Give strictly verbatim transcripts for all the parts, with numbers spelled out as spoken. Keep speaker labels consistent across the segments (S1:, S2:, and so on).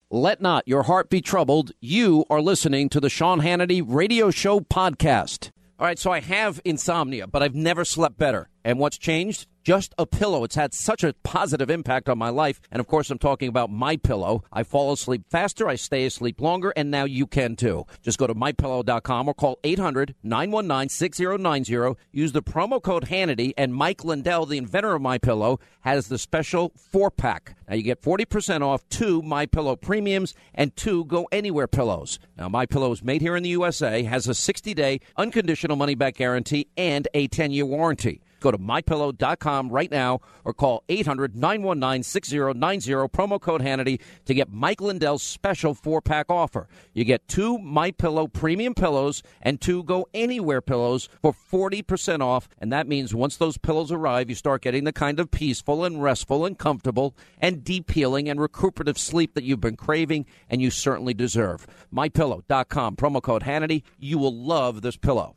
S1: Let not your heart be troubled. You are listening to the Sean Hannity Radio Show podcast. All right, so I have insomnia, but I've never slept better. And what's changed? Just a pillow. It's had such a positive impact on my life. And, of course, I'm talking about MyPillow. I fall asleep faster, I stay asleep longer, and now you can, too. Just go to my pillow dot com or call eight hundred, nine one nine, six zero nine zero. Use the promo code Hannity, and Mike Lindell, the inventor of MyPillow, has the special four-pack. Now, you get forty percent off two MyPillow Premiums and two Go Anywhere pillows. Now, MyPillow is made here in the U S A, has a sixty-day unconditional money-back guarantee, and a ten-year warranty. Go to my pillow dot com right now or call eight hundred, nine one nine, six zero nine zero, promo code Hannity, to get Mike Lindell's special four-pack offer. You get two MyPillow premium pillows and two Go Anywhere pillows for forty percent off, and that means once those pillows arrive, you start getting the kind of peaceful and restful and comfortable and deep healing and recuperative sleep that you've been craving and you certainly deserve. my pillow dot com, promo code Hannity. You will love this pillow.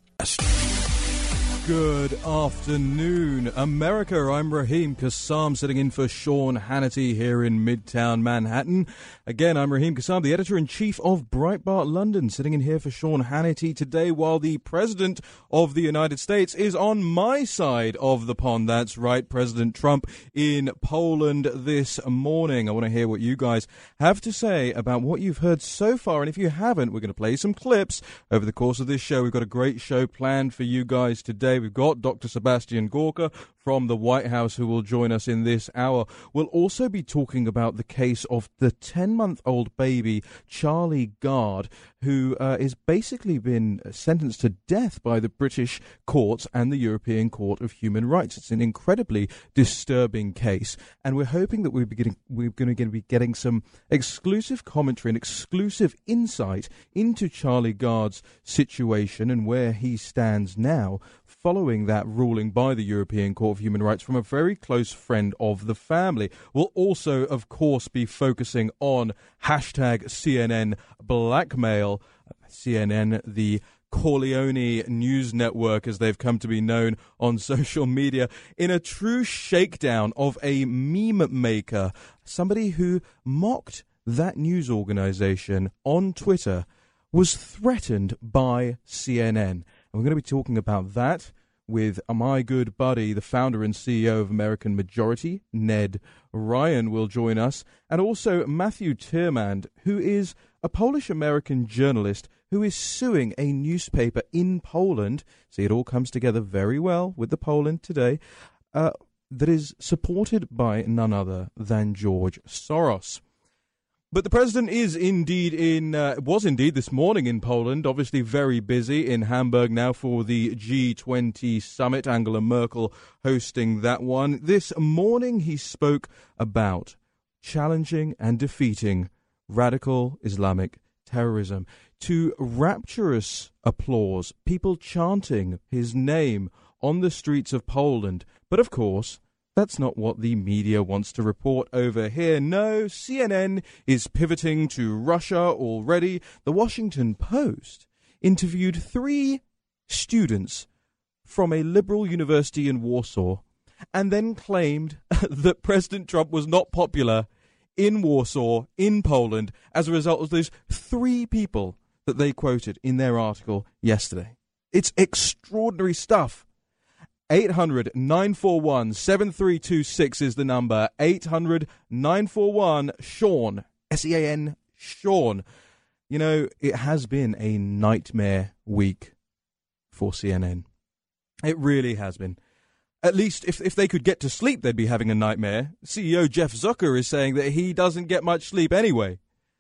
S2: Good afternoon, America. I'm Raheem Kassam, sitting in for Sean Hannity here in Midtown Manhattan. Again, I'm Raheem Kassam, the editor-in-chief of Breitbart London, sitting in here for Sean Hannity today while the President of the United States is on my side of the pond. That's right, President Trump in Poland this morning. I want to hear what you guys have to say about what you've heard so far. And if you haven't, we're going to play some clips over the course of this show. We've got a great show planned for you guys today. We've got Doctor Sebastian Gorka from the White House who will join us in this hour. We'll also be talking about the case of the ten-month-old baby, Charlie Gard, who uh, is basically been sentenced to death by the British courts and the European Court of Human Rights. It's an incredibly disturbing case, and we're hoping that we'll be getting, we're going to be getting some exclusive commentary and exclusive insight into Charlie Gard's situation and where he stands now, following that ruling by the European Court of Human Rights from a very close friend of the family. We'll also, of course, be focusing on hashtag C N N blackmail. C N N, the Corleone news network, as they've come to be known on social media, in a true shakedown of a meme maker, somebody who mocked that news organization on Twitter, was threatened by C N N. And we're going to be talking about that with my good buddy, the founder and C E O of American Majority, Ned Ryan, will join us. And also Matthew Tyrmand, who is a Polish-American journalist who is suing a newspaper in Poland. See, it all comes together very well with the Poland today, uh, that is supported by none other than George Soros. But the president is indeed in, uh, was indeed this morning in Poland, obviously very busy in Hamburg now for the G twenty summit, Angela Merkel hosting that one. This morning he spoke about challenging and defeating radical Islamic terrorism, to rapturous applause, people chanting his name on the streets of Poland. But of course, that's not what the media wants to report over here. No, C N N is pivoting to Russia already. The Washington Post interviewed three students from a liberal university in Warsaw and then claimed that President Trump was not popular in Warsaw, in Poland, as a result of those three people that they quoted in their article yesterday. It's extraordinary stuff. eight hundred, nine four one, seven three two six is the number. eight hundred, nine four one, Sean. S E A N, Sean. You know, it has been a nightmare week for C N N. It really has been. At least if if they could get to sleep, they'd be having a nightmare. C E O Jeff Zucker is saying that he doesn't get much sleep anyway.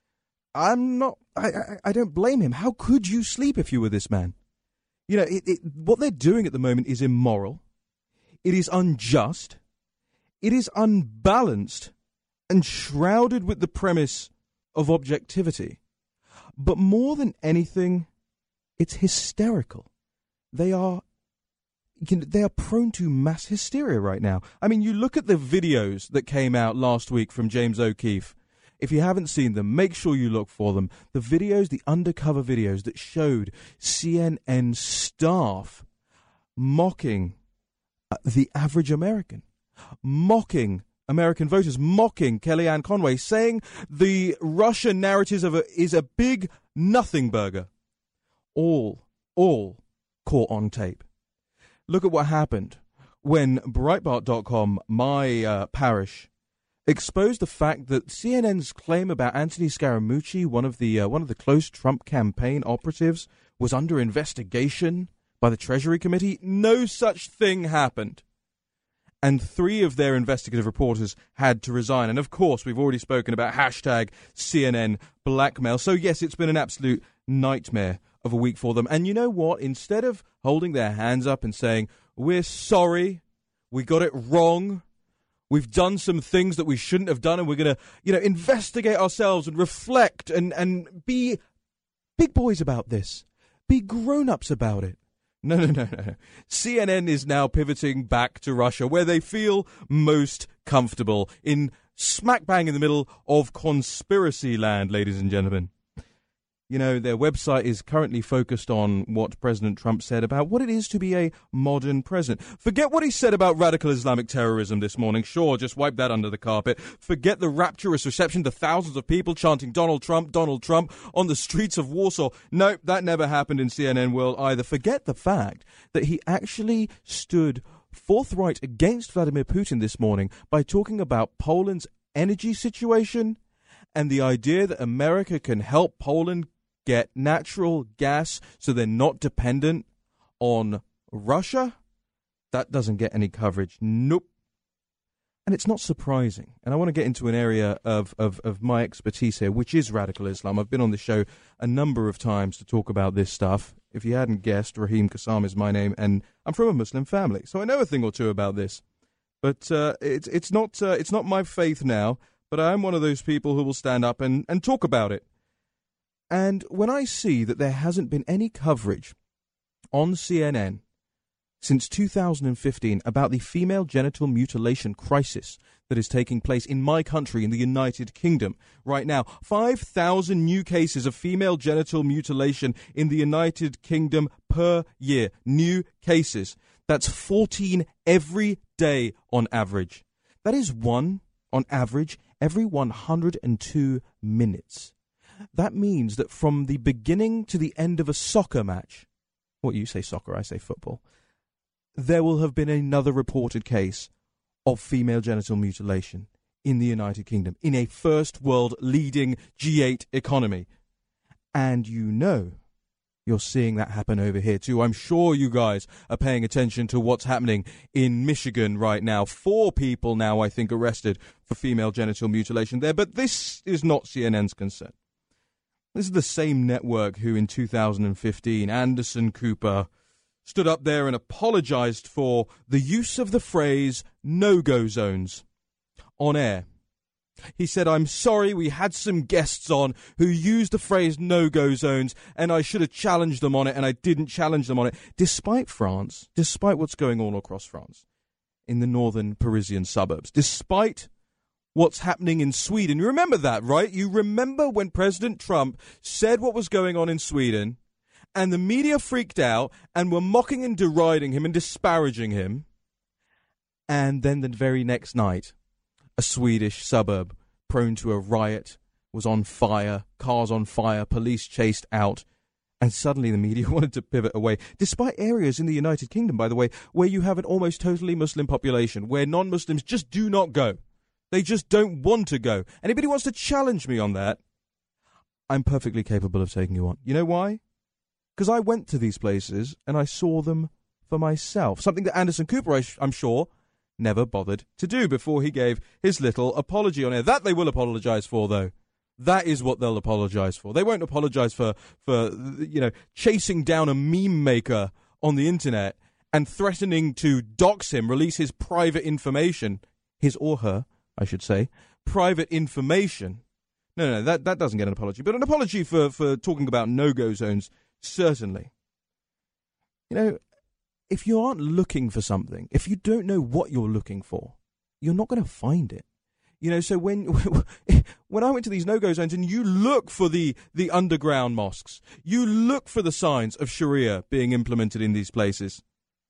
S2: I'm not, I, I, I don't blame him. How could you sleep if you were this man? You know, it, it, what they're doing at the moment is immoral. It is unjust. It is unbalanced and shrouded with the premise of objectivity. But more than anything, it's hysterical. They are, you know, they are prone to mass hysteria right now. I mean, you look at the videos that came out last week from James O'Keefe. If you haven't seen them, make sure you look for them. The videos, the undercover videos that showed C N N staff mocking the average American, mocking American voters, mocking Kellyanne Conway, saying the Russian narrative of a, is a big nothing burger. All, all caught on tape. Look at what happened when Breitbart dot com, my uh, parish, exposed the fact that C N N's claim about Anthony Scaramucci, one of the uh, one of the close Trump campaign operatives, was under investigation by the Treasury Committee. No such thing happened. And three of their investigative reporters had to resign. And, of course, we've already spoken about hashtag C N N blackmail. So, yes, it's been an absolute nightmare of a week for them. And you know what? Instead of holding their hands up and saying, we're sorry, we got it wrong, we've done some things that we shouldn't have done, and we're going to, you know, investigate ourselves and reflect and, and be big boys about this, be grown-ups about it. No, no, no, no. C N N is now pivoting back to Russia, where they feel most comfortable, in smack bang in the middle of conspiracy land, ladies and gentlemen. You know, their website is currently focused on what President Trump said about what it is to be a modern president. Forget what he said about radical Islamic terrorism this morning. Sure, just wipe that under the carpet. Forget the rapturous reception to thousands of people chanting Donald Trump, Donald Trump on the streets of Warsaw. Nope, that never happened in C N N world either. Forget the fact that he actually stood forthright against Vladimir Putin this morning by talking about Poland's energy situation and the idea that America can help Poland get natural gas so they're not dependent on Russia. That doesn't get any coverage. Nope. And it's not surprising. And I want to get into an area of, of, of my expertise here, which is radical Islam. I've been on the show a number of times to talk about this stuff. If you hadn't guessed, Raheem Kassam is my name, and I'm from a Muslim family, so I know a thing or two about this. But uh, it's it's not uh, it's not my faith now, but I'm one of those people who will stand up and, and talk about it. And when I see that there hasn't been any coverage on C N N since two thousand fifteen about the female genital mutilation crisis that is taking place in my country, in the United Kingdom, right now, five thousand new cases of female genital mutilation in the United Kingdom per year. New cases. That's fourteen every day on average. That is one, on average, every one hundred two minutes. That means that from the beginning to the end of a soccer match, what you say soccer, I say football, there will have been another reported case of female genital mutilation in the United Kingdom, in a first world leading G eight economy. And you know you're seeing that happen over here too. I'm sure you guys are paying attention to what's happening in Michigan right now. Four people now, I think, arrested for female genital mutilation there. But this is not C N N's concern. This is the same network who in two thousand fifteen, Anderson Cooper, stood up there and apologized for the use of the phrase no-go zones on air. He said, I'm sorry, we had some guests on who used the phrase no-go zones, and I should have challenged them on it, and I didn't challenge them on it, despite France, despite what's going on across France, in the northern Parisian suburbs, despite what's happening in Sweden. You remember that, right? You remember when President Trump said what was going on in Sweden, and the media freaked out and were mocking and deriding him and disparaging him. And then the very next night, a Swedish suburb prone to a riot was on fire, cars on fire, police chased out, and suddenly the media wanted to pivot away, despite areas in the United Kingdom, by the way, where you have an almost totally Muslim population, where non-Muslims just do not go. They just don't want to go. Anybody wants to challenge me on that, I'm perfectly capable of taking you on. You know why? Because I went to these places and I saw them for myself. Something that Anderson Cooper, I sh- I'm sure, never bothered to do before he gave his little apology on air. That they will apologize for, though. That is what they'll apologize for. They won't apologize for, for you know, chasing down a meme maker on the internet and threatening to dox him, release his private information, his or her, I should say, private information. No, no, that, that doesn't get an apology. But an apology for, for talking about no-go zones, certainly. You know, if you aren't looking for something, if you don't know what you're looking for, you're not going to find it. You know, so when when I went to these no-go zones and you look for the, the underground mosques, you look for the signs of Sharia being implemented in these places,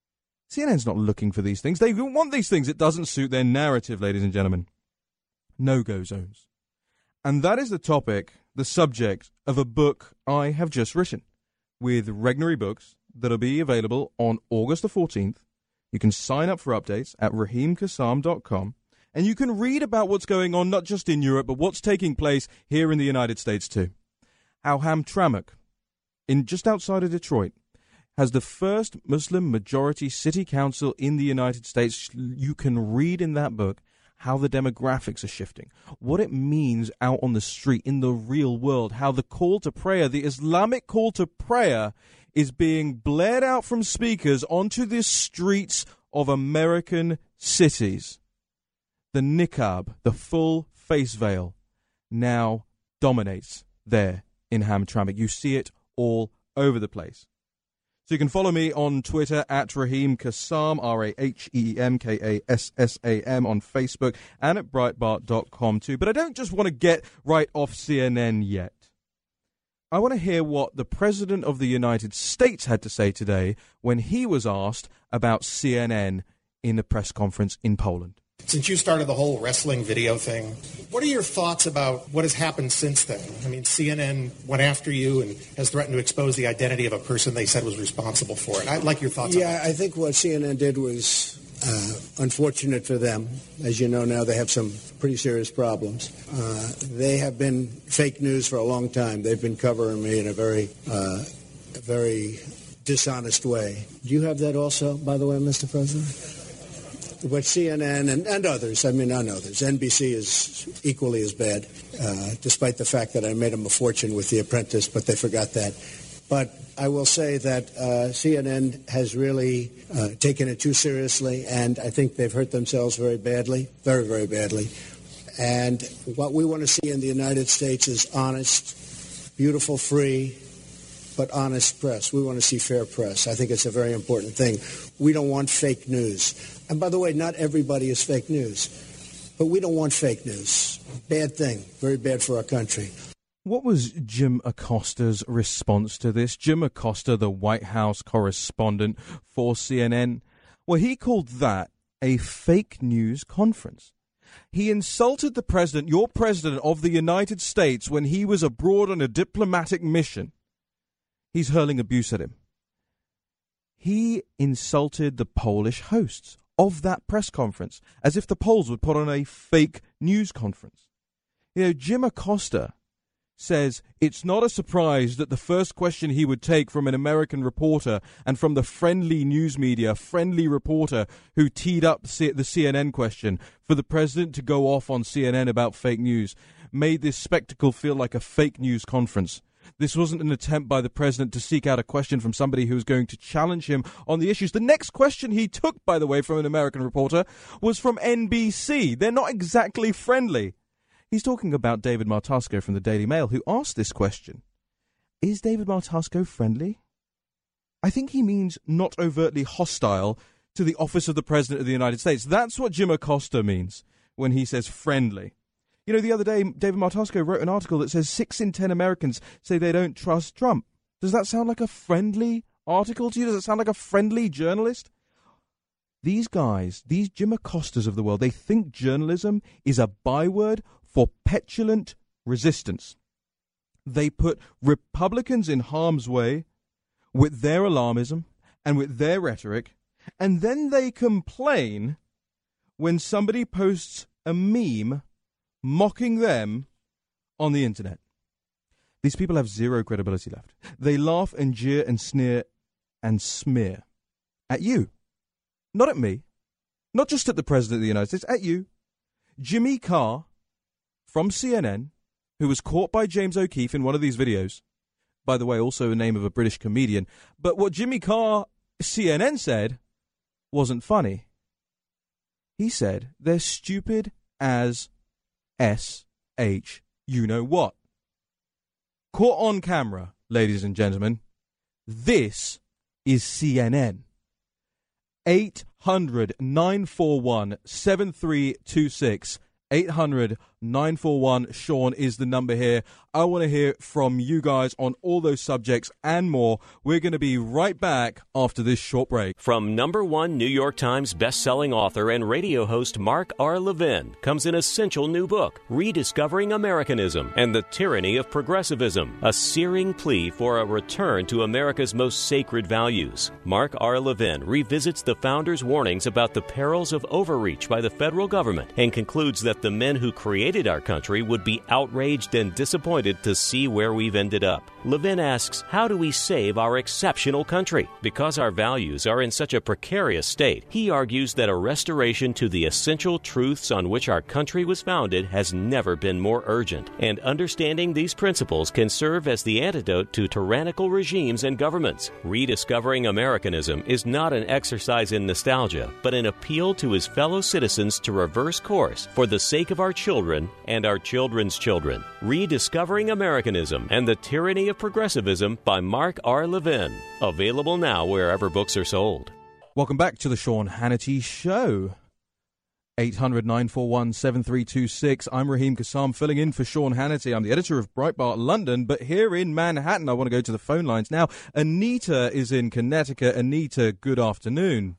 S2: C N N's not looking for these things. They want these things. It doesn't suit their narrative, ladies and gentlemen. No-go zones. And that is the topic, the subject of a book I have just written with Regnery Books that'll be available on August the fourteenth. You can sign up for updates at raheem kassam dot com, and you can read about what's going on not just in Europe, but what's taking place here in the United States too. How Hamtramck, in just outside of Detroit, has the first Muslim-majority city council in the United States. You can read in that book how the demographics are shifting, what it means out on the street in the real world, how the call to prayer, the Islamic call to prayer, is being blared out from speakers onto the streets of American cities. The niqab, the full face veil, now dominates there in Hamtramck. You see it all over the place. So you can follow me on Twitter at Raheem Kassam, R A H E E M K A S S A M on Facebook, and at Breitbart dot com too. But I don't just want to get right off C N N yet. I want to hear what the President of the United States had to say today when he was asked about C N N in a press conference in Poland.
S3: Since you started the whole wrestling video thing, what are your thoughts about what has happened since then? I mean, C N N went after you and has threatened to expose the identity of a person they said was responsible for it. I'd like your thoughts
S4: yeah,
S3: on that.
S4: Yeah, I think what C N N did was uh, unfortunate for them. As you know now, they have some pretty serious problems. Uh, they have been fake news for a long time. They've been covering me in a very, uh, a very dishonest way. Do you have that also, by the way, Mister President? But C N N and, and others, I mean, not others, N B C is equally as bad, uh, despite the fact that I made them a fortune with The Apprentice, but they forgot that. But I will say that uh, C N N has really uh, taken it too seriously, and I think they've hurt themselves very badly, very, very badly. And what we want to see in the United States is honest, beautiful, free, but honest press. We want to see fair press. I think it's a very important thing. We don't want fake news. And by the way, not everybody is fake news. But we don't want fake news. Bad thing. Very bad for our country.
S2: What was Jim Acosta's response to this? Jim Acosta, the White House correspondent for C N N, well, he called that a fake news conference. He insulted the president, your president of the United States, when he was abroad on a diplomatic mission. He's hurling abuse at him. He insulted the Polish hosts of that press conference, as if the Poles would put on a fake news conference. You know, Jim Acosta says it's not a surprise that the first question he would take from an American reporter and from the friendly news media, friendly reporter who teed up the C N N question for the president to go off on C N N about fake news made this spectacle feel like a fake news conference. This wasn't an attempt by the president to seek out a question from somebody who was going to challenge him on the issues. The next question he took, by the way, from an American reporter was from N B C. They're not exactly friendly. He's talking about David Martasco from the Daily Mail, who asked this question. Is David Martasco friendly? I think he means not overtly hostile to the office of the President of the United States. That's what Jim Acosta means when he says friendly. You know, the other day, David Martasco wrote an article that says six in ten Americans say they don't trust Trump. Does that sound like a friendly article to you? Does it sound like a friendly journalist? These guys, these Jim Acostas of the world, they think journalism is a byword for petulant resistance. They put Republicans in harm's way with their alarmism and with their rhetoric, and then they complain when somebody posts a meme mocking them on the internet. These people have zero credibility left. They laugh and jeer and sneer and smear at you. Not at me. Not just at the President of the United States, at you. Jimmy Carr from C N N, who was caught by James O'Keefe in one of these videos. By the way, also a name of a British comedian. But what Jimmy Carr, C N N, said wasn't funny. He said they're stupid as S H you know what. Caught on camera, ladies and gentlemen. This is C N N. eight hundred, nine four one, seven three two six. eight hundred nine four one Sean is the number here. I want to hear from you guys on all those subjects and more. We're going to be right back after this short break.
S5: From number one New York Times bestselling author and radio host Mark R. Levin comes an essential new book, Rediscovering Americanism and the Tyranny of Progressivism, a searing plea for a return to America's most sacred values. Mark R. Levin revisits the founders' warnings about the perils of overreach by the federal government and concludes that the men who created our country would be outraged and disappointed to see where we've ended up. Levin asks, how do we save our exceptional country? Because our values are in such a precarious state, he argues that a restoration to the essential truths on which our country was founded has never been more urgent, and understanding these principles can serve as the antidote to tyrannical regimes and governments. Rediscovering Americanism is not an exercise in nostalgia, but an appeal to his fellow citizens to reverse course for the sake of our children and our children's children. Rediscovering Americanism and the Tyranny of Progressivism by Mark R. Levin. Available now wherever books are sold.
S2: Welcome back to the Sean Hannity Show. eight hundred nine four one seven three two six. I'm Raheem Kassam, filling in for Sean Hannity. I'm the editor of Breitbart London, but here in Manhattan, I want to go to the phone lines now. Anita is in Connecticut. Anita, good afternoon.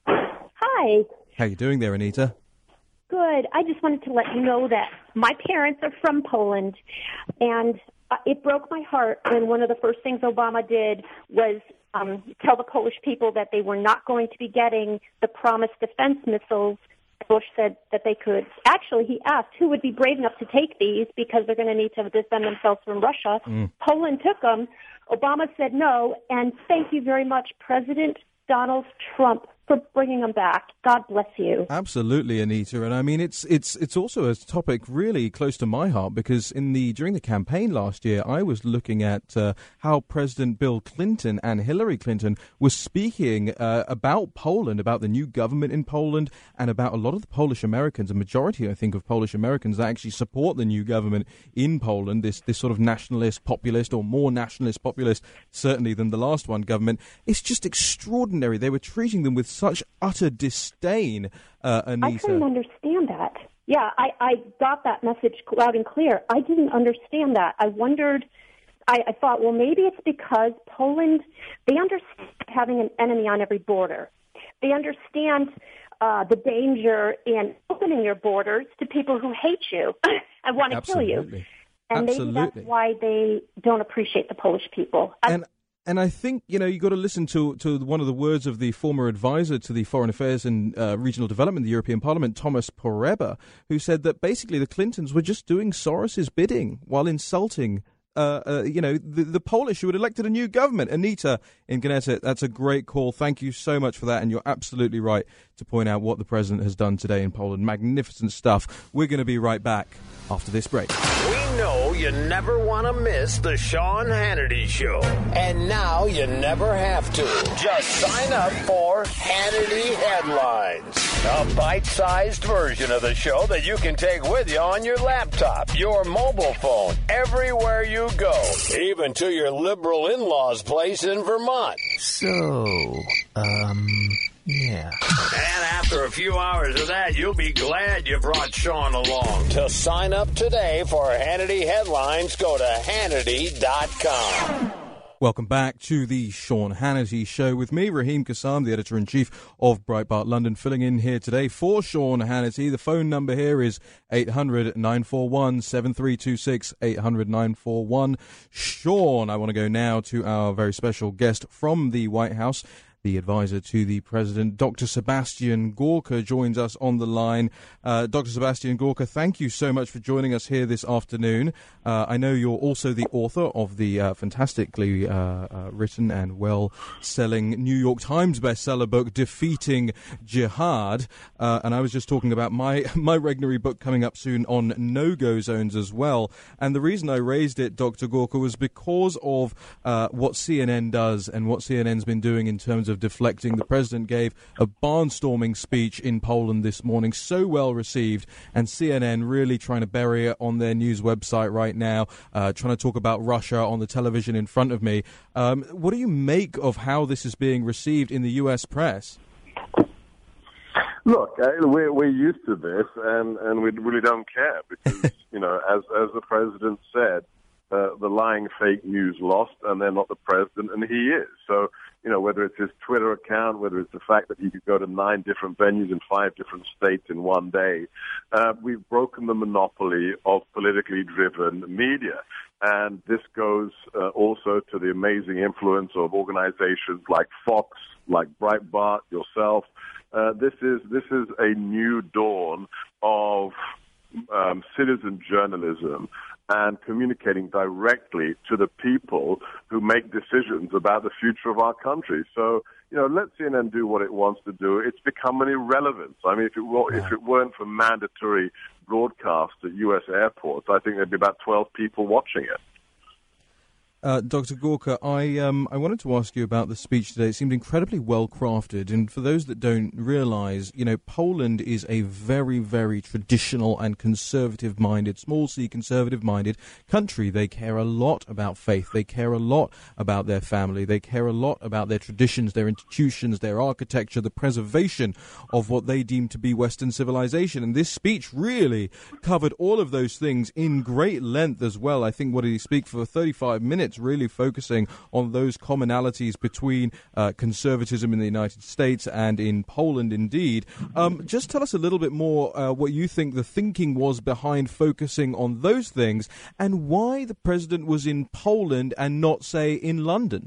S6: Hi.
S2: How you doing there, Anita?
S6: Good. I just wanted to let you know that my parents are from Poland, and uh, it broke my heart when one of the first things Obama did was um, tell the Polish people that they were not going to be getting the promised defense missiles. Bush said that they could. Actually, he asked who would be brave enough to take these because they're going to need to defend themselves from Russia. Mm. Poland took them. Obama said no, and thank you very much, President Donald Trump, for bringing them back. God bless you.
S2: Absolutely, Anita. And I mean, it's it's it's also a topic really close to my heart because in the during the campaign last year, I was looking at uh, how President Bill Clinton and Hillary Clinton were speaking uh, about Poland, about the new government in Poland, and about a lot of the Polish Americans, a majority, I think, of Polish Americans that actually support the new government in Poland, this this sort of nationalist, populist, or more nationalist, populist, certainly than the last one government. It's just extraordinary. They were treating them with such utter disdain, uh, Anita.
S6: I couldn't understand that. Yeah, I, I got that message loud and clear. I didn't understand that. I wondered, I, I thought, well, maybe it's because Poland, they understand having an enemy on every border. They understand uh, the danger in opening your borders to people who hate you and want to kill you. And
S2: Absolutely.
S6: maybe that's why they don't appreciate the Polish people.
S2: And And I think, you know, you got to listen to, to one of the words of the former advisor to the Foreign Affairs and uh, Regional Development, the European Parliament, Thomas Poreba, who said that basically the Clintons were just doing Soros's bidding while insulting, uh, uh, you know, the, the Polish who had elected a new government. Anita in Connecticut, that's a great call. Thank you so much for that. And you're absolutely right to point out what the president has done today in Poland. Magnificent stuff. We're going to be right back after this break.
S7: We know you never want to miss the Sean Hannity Show. And now you never have to. Just sign up for Hannity Headlines, a bite-sized version of the show that you can take with you on your laptop, your mobile phone, everywhere you go, even to your liberal in-laws' place in Vermont.
S8: So, um... yeah.
S7: And after a few hours of that, you'll be glad you brought Sean along. To sign up today for Hannity Headlines, go to Hannity dot com.
S2: Welcome back to the Sean Hannity Show with me, Raheem Kassam, the editor-in-chief of Breitbart London, filling in here today for Sean Hannity. The phone number here is eight hundred nine four one seven three two six, eight hundred nine four one Sean. I want to go now to our very special guest from the White House, the advisor to the president, Doctor Sebastian Gorka, joins us on the line. Uh, Doctor Sebastian Gorka, thank you so much for joining us here this afternoon. Uh, I know you're also the author of the uh, fantastically uh, uh, written and well-selling New York Times bestseller book, Defeating Jihad. Uh, and I was just talking about my, my Regnery book coming up soon on no-go zones as well. And the reason I raised it, Doctor Gorka, was because of uh, what C N N does and what C N N's been doing in terms of of deflecting. The president gave a barnstorming speech in Poland this morning, so well received, and C N N really trying to bury it on their news website right now, uh, trying to talk about Russia on the television in front of me. Um, what do you make of how this is being received in the U S press?
S9: Look, uh, we're, we're used to this, and, and we really don't care because, you know, as, as the president said, uh, the lying fake news lost, and they're not the president, and he is. So, you know, whether it's his Twitter account, whether it's the fact that he could go to nine different venues in five different states in one day, uh, we've broken the monopoly of politically driven media. And this goes uh, also to the amazing influence of organizations like Fox, like Breitbart, yourself. Uh, this is this is a new dawn of um, citizen journalism and communicating directly to the people who make decisions about the future of our country. So, you know, let C N N do what it wants to do. It's become an irrelevance. I mean, if it were, if it weren't for mandatory broadcasts at U S airports, I think there'd be about twelve people watching it.
S2: Uh, Doctor Gorka, I um, I wanted to ask you about the speech today. It seemed incredibly well crafted, and for those that don't realise, you know, Poland is a very, very traditional and conservative-minded, small c conservative-minded country. They care a lot about faith. They care a lot about their family. They care a lot about their traditions, their institutions, their architecture, the preservation of what they deem to be Western civilization. And this speech really covered all of those things in great length as well. I think, what did he speak for thirty-five minutes? Really focusing on those commonalities between uh, conservatism in the United States and in Poland, indeed. Um, just tell us a little bit more uh, what you think the thinking was behind focusing on those things and why the president was in Poland and not, say, in London.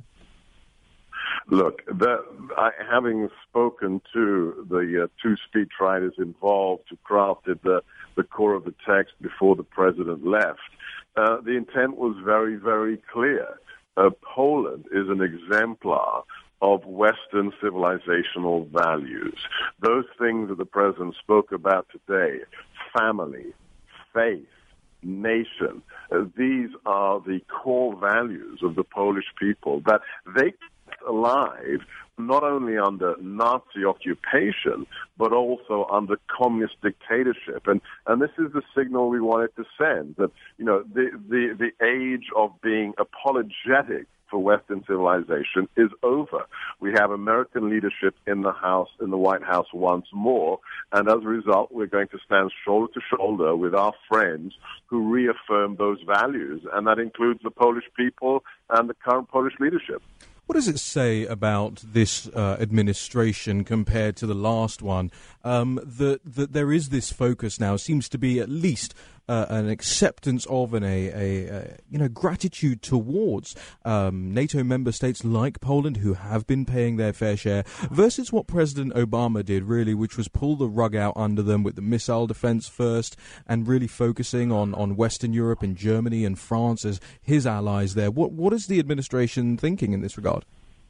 S9: Look, the, I, having spoken to the uh, two speechwriters involved who crafted the, the core of the text before the president left, Uh, the intent was very, very clear. Uh, Poland is an exemplar of Western civilizational values. Those things that the president spoke about today, family, faith, nation, uh, these are the core values of the Polish people that they kept alive not only under Nazi occupation, but also under communist dictatorship. And, and this is the signal we wanted to send, that, you know, the, the, the age of being apologetic for Western civilization is over. We have American leadership in the House, in the White House once more, and as a result, we're going to stand shoulder to shoulder with our friends who reaffirm those values, and that includes the Polish people and the current Polish leadership.
S2: What does it say about this uh, administration compared to the last one? Um, that that there is this focus now, seems to be at least uh, an acceptance of and a, a, a you know gratitude towards um, NATO member states like Poland, who have been paying their fair share, versus what President Obama did, really, which was pull the rug out under them with the missile defense first, and really focusing on, on Western Europe and Germany and France as his allies there. What what is the administration thinking in this regard?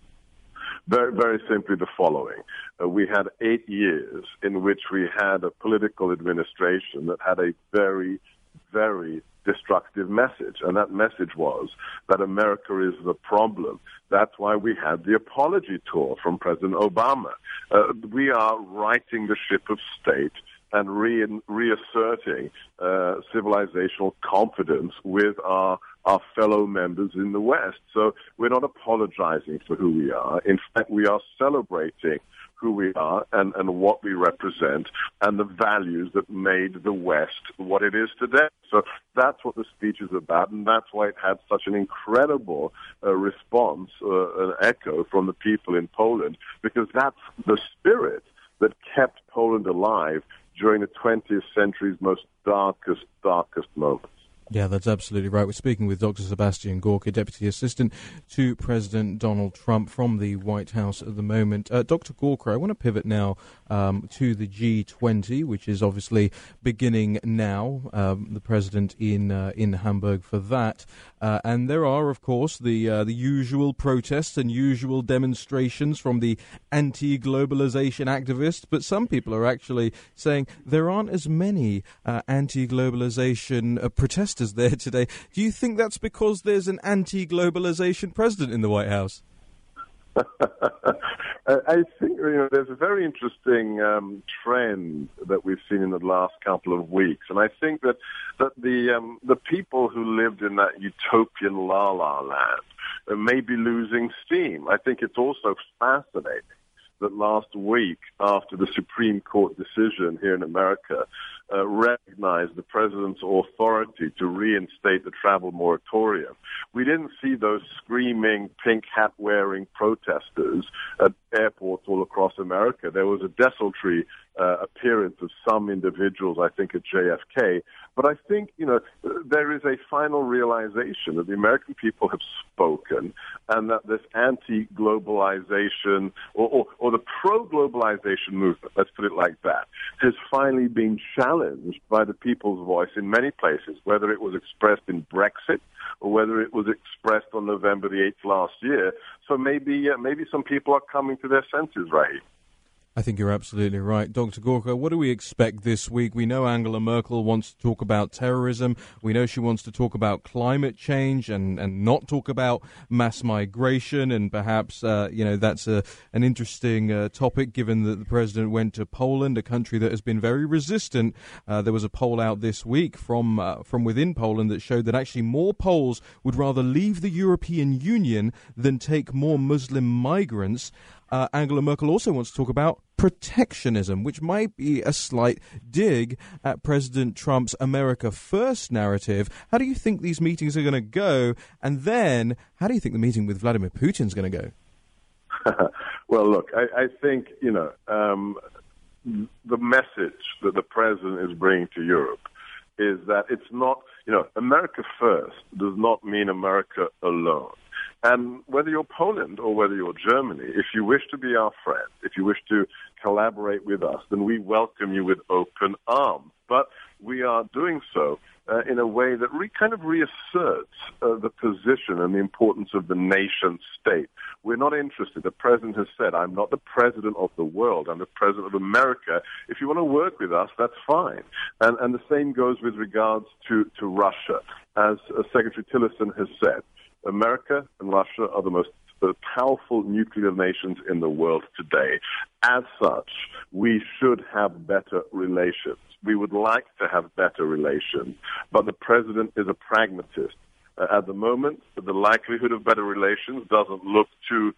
S9: Very, very simply the following. Uh, we had eight years in which we had a political administration that had a very, very destructive message. And that message was that America is the problem. That's why we had the apology tour from President Obama. Uh, we are righting the ship of state and re- reasserting uh, civilizational confidence with our our fellow members in the West. So we're not apologizing for who we are. In fact, we are celebrating who we are and, and what we represent and the values that made the West what it is today. So that's what the speech is about, and that's why it had such an incredible uh, response, uh, an echo from the people in Poland, because that's the spirit that kept Poland alive during the twentieth century's most darkest, darkest moments.
S2: Yeah, that's absolutely right. We're speaking with Doctor Sebastian Gorka, Deputy Assistant to President Donald Trump from the White House at the moment. Uh, Doctor Gorka, I want to pivot now um, to the G twenty, which is obviously beginning now. Um, the President in uh, in Hamburg for that. Uh, and there are, of course, the uh, the usual protests and usual demonstrations from the anti-globalization activists. But some people are actually saying there aren't as many uh, anti-globalization uh, protesters there today. Do you think that's because there's an anti-globalization president in the White House?
S9: I think you know there's a very interesting um, trend that we've seen in the last couple of weeks, and I think that that the um, the people who lived in that utopian la la land uh, may be losing steam. I think it's also fascinating that last week, after the Supreme Court decision here in America, uh, recognized the president's authority to reinstate the travel moratorium, we didn't see those screaming, pink hat-wearing protesters at airports all across America. There was a desultory uh, appearance of some individuals, I think, at J F K. But I think, you know, there is a final realization that the American people have spoken and that this anti-globalization or, or, or the pro-globalization movement, let's put it like that, has finally been challenged by the people's voice in many places, whether it was expressed in Brexit or whether it was expressed on November the eighth last year. So maybe uh, maybe some people are coming to their senses, Raheem.
S2: I think you're absolutely right. Doctor Gorka, what do we expect this week? We know Angela Merkel wants to talk about terrorism. We know she wants to talk about climate change and, and not talk about mass migration. And perhaps, uh, you know, that's a, an interesting uh, topic, given that the president went to Poland, a country that has been very resistant. Uh, there was a poll out this week from, uh, from within Poland that showed that actually more Poles would rather leave the European Union than take more Muslim migrants. Uh, Angela Merkel also wants to talk about protectionism, which might be a slight dig at President Trump's America First narrative. How do you think these meetings are going to go? And then, how do you think the meeting with Vladimir Putin is going to
S9: go? Well, look, I, I think, you know, um, the message that the president is bringing to Europe is that it's not, you know, America First does not mean America alone. And whether you're Poland or whether you're Germany, if you wish to be our friend, if you wish to collaborate with us, then we welcome you with open arms. But we are doing so uh, in a way that re- kind of reasserts uh, the position and the importance of the nation state. We're not interested. The president has said, I'm not the president of the world. I'm the president of America. If you want to work with us, that's fine. And, and the same goes with regards to, to Russia. As uh, Secretary Tillerson has said, America and Russia are the most uh, powerful nuclear nations in the world today. As such, we should have better relations. We would like to have better relations, but the president is a pragmatist. Uh, at the moment, the likelihood of better relations doesn't look too,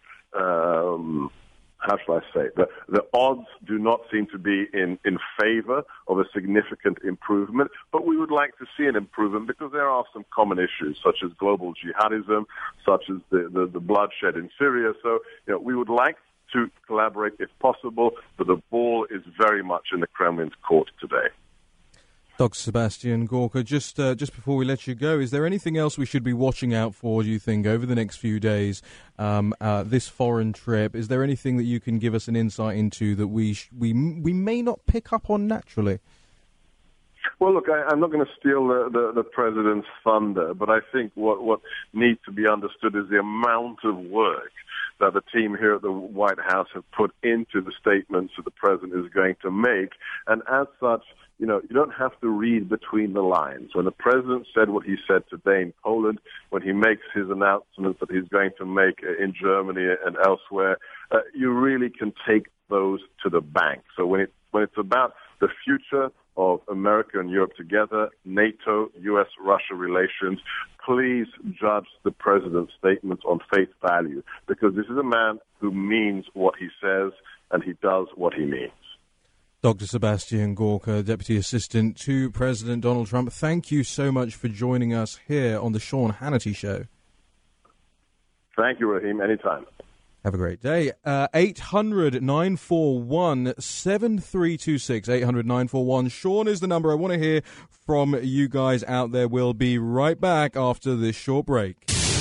S9: um, how shall I say, the, the odds do not seem to be in, in favor of a significant improvement, but we would like to see an improvement because there are some common issues, such as global jihadism, such as the, the, the bloodshed in Syria. So, you know, we would like to collaborate if possible, but the ball is very much in the Kremlin's court today.
S2: Doctor Sebastian Gorka, just uh, just before we let you go, is there anything else we should be watching out for, do you think, over the next few days, um, uh, this foreign trip? Is there anything that you can give us an insight into that we sh- we we may not pick up on naturally?
S9: Well, look, I, I'm not going to steal the, the, the president's thunder, but I think what, what needs to be understood is the amount of work that the team here at the White House have put into the statements that the president is going to make. And as such, you know, you don't have to read between the lines. When the president said what he said today in Poland, when he makes his announcements that he's going to make in Germany and elsewhere, uh, you really can take those to the bank. So when it when it's about the future of America and Europe together, NATO, U S Russia relations, please judge the president's statements on face value, because this is a man who means what he says and he does what he means.
S2: Doctor Sebastian Gorka, Deputy Assistant to President Donald Trump, thank you so much for joining us here on the Sean Hannity Show.
S9: Thank you, Raheem. Anytime.
S2: Have a great day. Uh, eight hundred, nine four one, seven three two six. eight hundred, nine four one. Sean is the number. I want to hear from you guys out there. We'll be right back after this short break.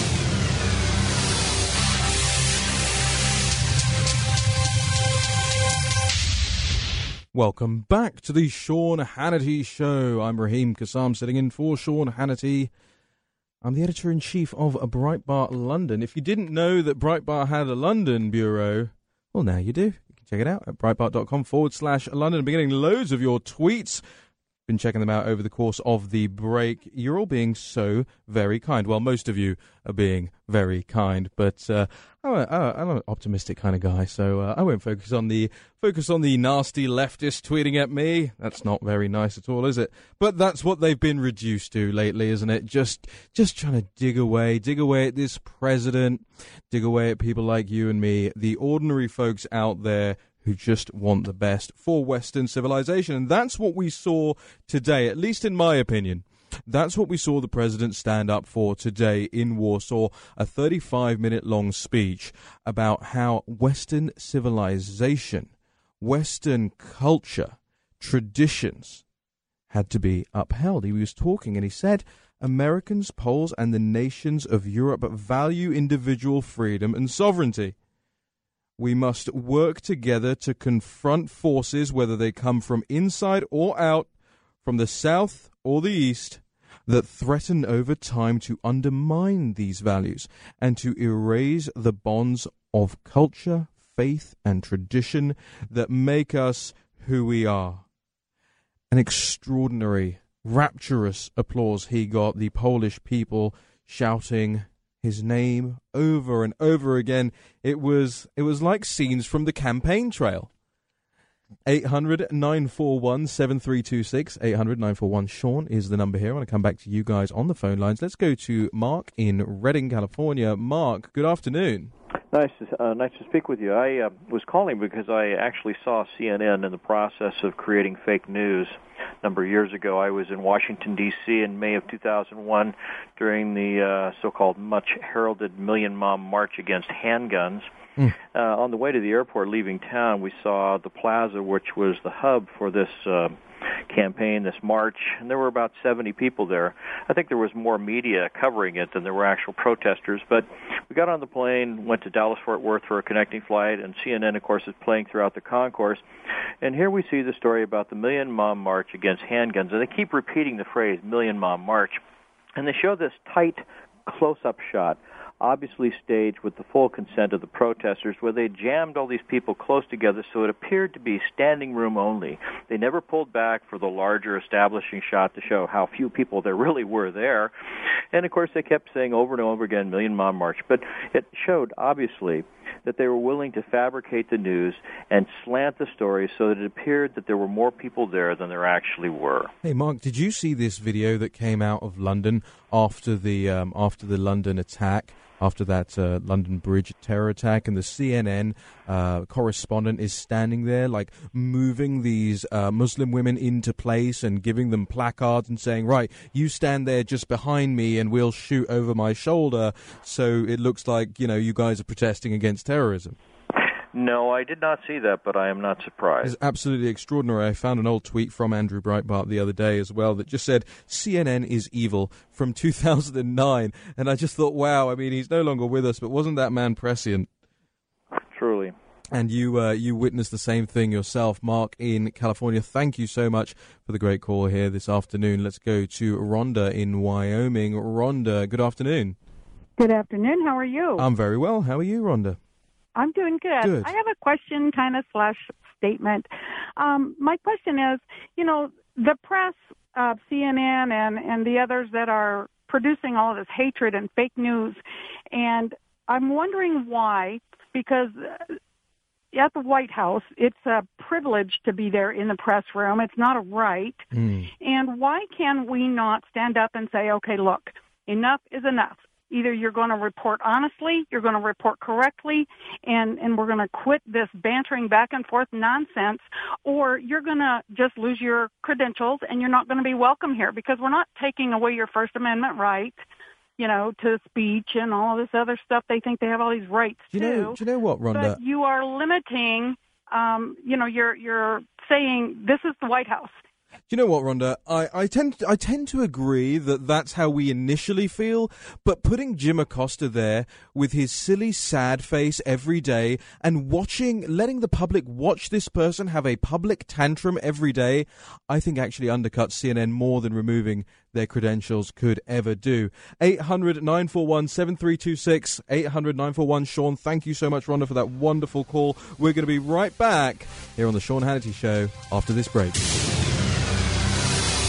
S2: Welcome back to the Sean Hannity Show. I'm Raheem Kassam, sitting in for Sean Hannity. I'm the editor-in-chief of Breitbart London. If you didn't know that Breitbart had a London bureau, well, now you do. You can check it out at breitbart.com forward slash London. I'm getting loads of your tweets been checking them out over the course of the break. You're all being so very kind. Well, most of you are being very kind, but uh, I'm, a, I'm an optimistic kind of guy, so uh, I won't focus on the focus on the nasty leftists tweeting at me. That's not very nice at all, is it? But that's what they've been reduced to lately, isn't it? Just just trying to dig away, dig away at this president, dig away at people like you and me, the ordinary folks out there who just want the best for Western civilization. And that's what we saw today, at least in my opinion. That's what we saw the president stand up for today in Warsaw, a thirty-five minute long speech about how Western civilization, Western culture, traditions had to be upheld. He was talking and he said, Americans, Poles, and the nations of Europe value individual freedom and sovereignty. We must work together to confront forces, whether they come from inside or out, from the south or the east, that threaten over time to undermine these values and to erase the bonds of culture, faith, and tradition that make us who we are. An extraordinary, rapturous applause he got, the Polish people shouting his name over and over again. It was it was like scenes from the campaign trail. eight hundred, nine four one, seven three two six. eight hundred, nine four one, Sean is the number here. I want to come back to you guys on the phone lines. Let's go to Mark in Redding, California. Mark, good afternoon.
S10: Nice to, uh, nice to speak with you. I uh, was calling because I actually saw C N N in the process of creating fake news. A number of years ago, I was in Washington, D C in May of two thousand one during the uh, so-called much-heralded Million Mom March against handguns. Mm. Uh, on the way to the airport leaving town, we saw the plaza, which was the hub for this uh, campaign, this march, and there were about seventy people there. I think there was more media covering it than there were actual protesters, but we got on the plane, went to Dallas-Fort Worth for a connecting flight, and C N N, of course, is playing throughout the concourse. And here we see the story about the Million Mom March against handguns, and they keep repeating the phrase Million Mom March, and they show this tight close-up shot, obviously staged with the full consent of the protesters, where they jammed all these people close together so it appeared to be standing room only. They never pulled back for the larger establishing shot to show how few people there really were there. And, of course, they kept saying over and over again, Million Mom March. But it showed, obviously, that they were willing to fabricate the news and slant the story so that it appeared that there were more people there than there actually were.
S2: Hey, Mark, did you see this video that came out of London after the um, after the London attack? After that uh, London Bridge terror attack, and the C N N uh, correspondent is standing there, like, moving these uh, Muslim women into place and giving them placards and saying, right, you stand there just behind me and we'll shoot over my shoulder, so it looks like, you know, you guys are protesting against terrorism.
S10: No, I did not see that, but I am not surprised.
S2: It's absolutely extraordinary. I found an old tweet from Andrew Breitbart the other day as well that just said, C N N is evil, from two thousand nine. And I just thought, wow, I mean, he's no longer with us, but wasn't that man prescient?
S10: Truly.
S2: And you uh, you witnessed the same thing yourself, Mark, in California. Thank you so much for the great call here this afternoon. Let's go to Rhonda in Wyoming. Rhonda, good afternoon.
S11: Good afternoon. How are you?
S2: I'm very well. How are you, Rhonda?
S11: I'm doing good.
S2: Good.
S11: I have a question kind of slash statement. Um, my question is, you know, the press, uh, C N N and, and the others that are producing all of this hatred and fake news, and I'm wondering why, because at the White House, it's a privilege to be there in the press room. It's not a right. Mm. And why can we not stand up and say, okay, look, enough is enough. Either you're going to report honestly, you're going to report correctly, and, and we're going to quit this bantering back and forth nonsense, or you're going to just lose your credentials and you're not going to be welcome here, because we're not taking away your First Amendment right, you know, to speech and all this other stuff. They think they have all these rights,
S2: do you
S11: too.
S2: Know, do you know what, Rhonda?
S11: But you are limiting, um, you know, you're, you're saying this is the White House.
S2: Do you know what, Rhonda? I, I tend I tend to agree that that's how we initially feel, but putting Jim Acosta there with his silly, sad face every day and watching, letting the public watch this person have a public tantrum every day, I think actually undercuts C N N more than removing their credentials could ever do. eight hundred, nine four one, seven three two six, eight hundred, nine four one, Sean. Thank you so much, Rhonda, for that wonderful call. We're going to be right back here on the Sean Hannity Show after this break.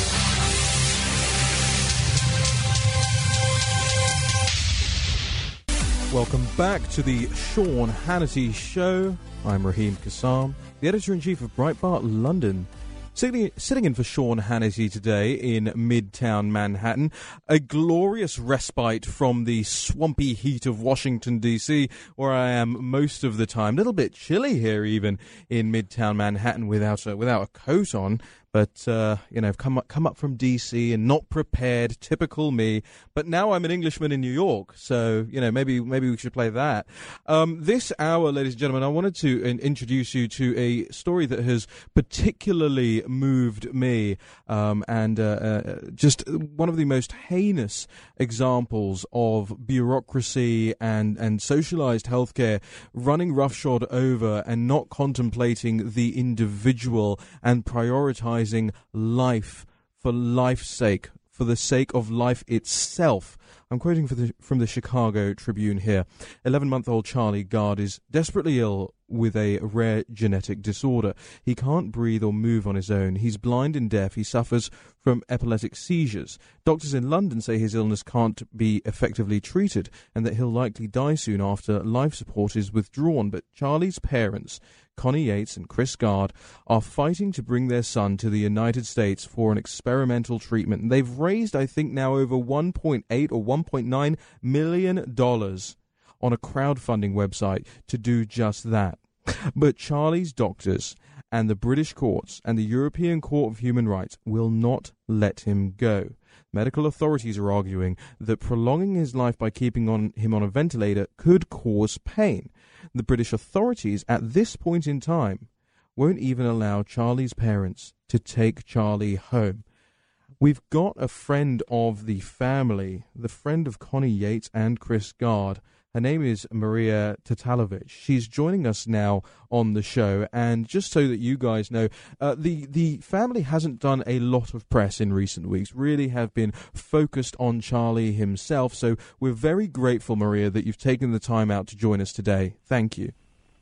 S2: Welcome back to the Sean Hannity Show. I'm Raheem Kassam, the editor-in-chief of Breitbart London. Sitting, sitting in for Sean Hannity today in Midtown Manhattan. A glorious respite from the swampy heat of Washington, D C, where I am most of the time. A little bit chilly here even in Midtown Manhattan without a, without a coat on. But, uh, you know, I've come up, come up from D C and not prepared, typical me. But now I'm an Englishman in New York, so, you know, maybe maybe we should play that. Um, this hour, ladies and gentlemen, I wanted to in- introduce you to a story that has particularly moved me, um, and uh, uh, just one of the most heinous examples of bureaucracy and, and socialized healthcare running roughshod over and not contemplating the individual and prioritizing life for life's sake, for the sake of life itself. I'm quoting for the, from the Chicago Tribune here. eleven-month-old Charlie Gard is desperately ill with a rare genetic disorder. He can't breathe or move on his own. He's blind and deaf. He suffers from epileptic seizures. Doctors in London say his illness can't be effectively treated and that he'll likely die soon after life support is withdrawn. But Charlie's parents, Connie Yates and Chris Gard, are fighting to bring their son to the United States for an experimental treatment. And they've raised, I think, now over one point eight or one point nine million dollars on a crowdfunding website to do just that. But Charlie's doctors and the British courts and the European Court of Human Rights will not let him go. Medical authorities are arguing that prolonging his life by keeping on him on a ventilator could cause pain. The British authorities at this point in time won't even allow Charlie's parents to take Charlie home. We've got a friend of the family, the friend of Connie Yates and Chris Gard. Her name is Maria Tatalovich. She's joining us now on the show, and just so that you guys know, uh, the, the family hasn't done a lot of press in recent weeks, really have been focused on Charlie himself, so we're very grateful, Maria, that you've taken the time out to join us today. Thank you.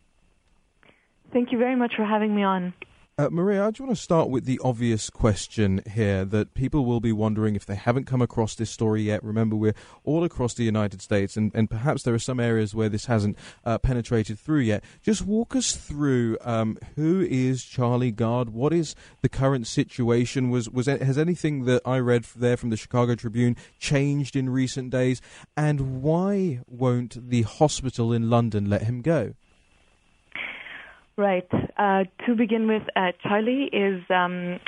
S12: Thank you very much for having me on.
S2: Uh, Maria, I just want to start with the obvious question here that people will be wondering if they haven't come across this story yet. Remember, we're all across the United States, and, and perhaps there are some areas where this hasn't uh, penetrated through yet. Just walk us through um, who is Charlie Gard? What is the current situation? Was was Has anything that I read there from the Chicago Tribune changed in recent days? And why won't the hospital in London let him go?
S12: Right. Uh, to begin with, uh, Charlie is um,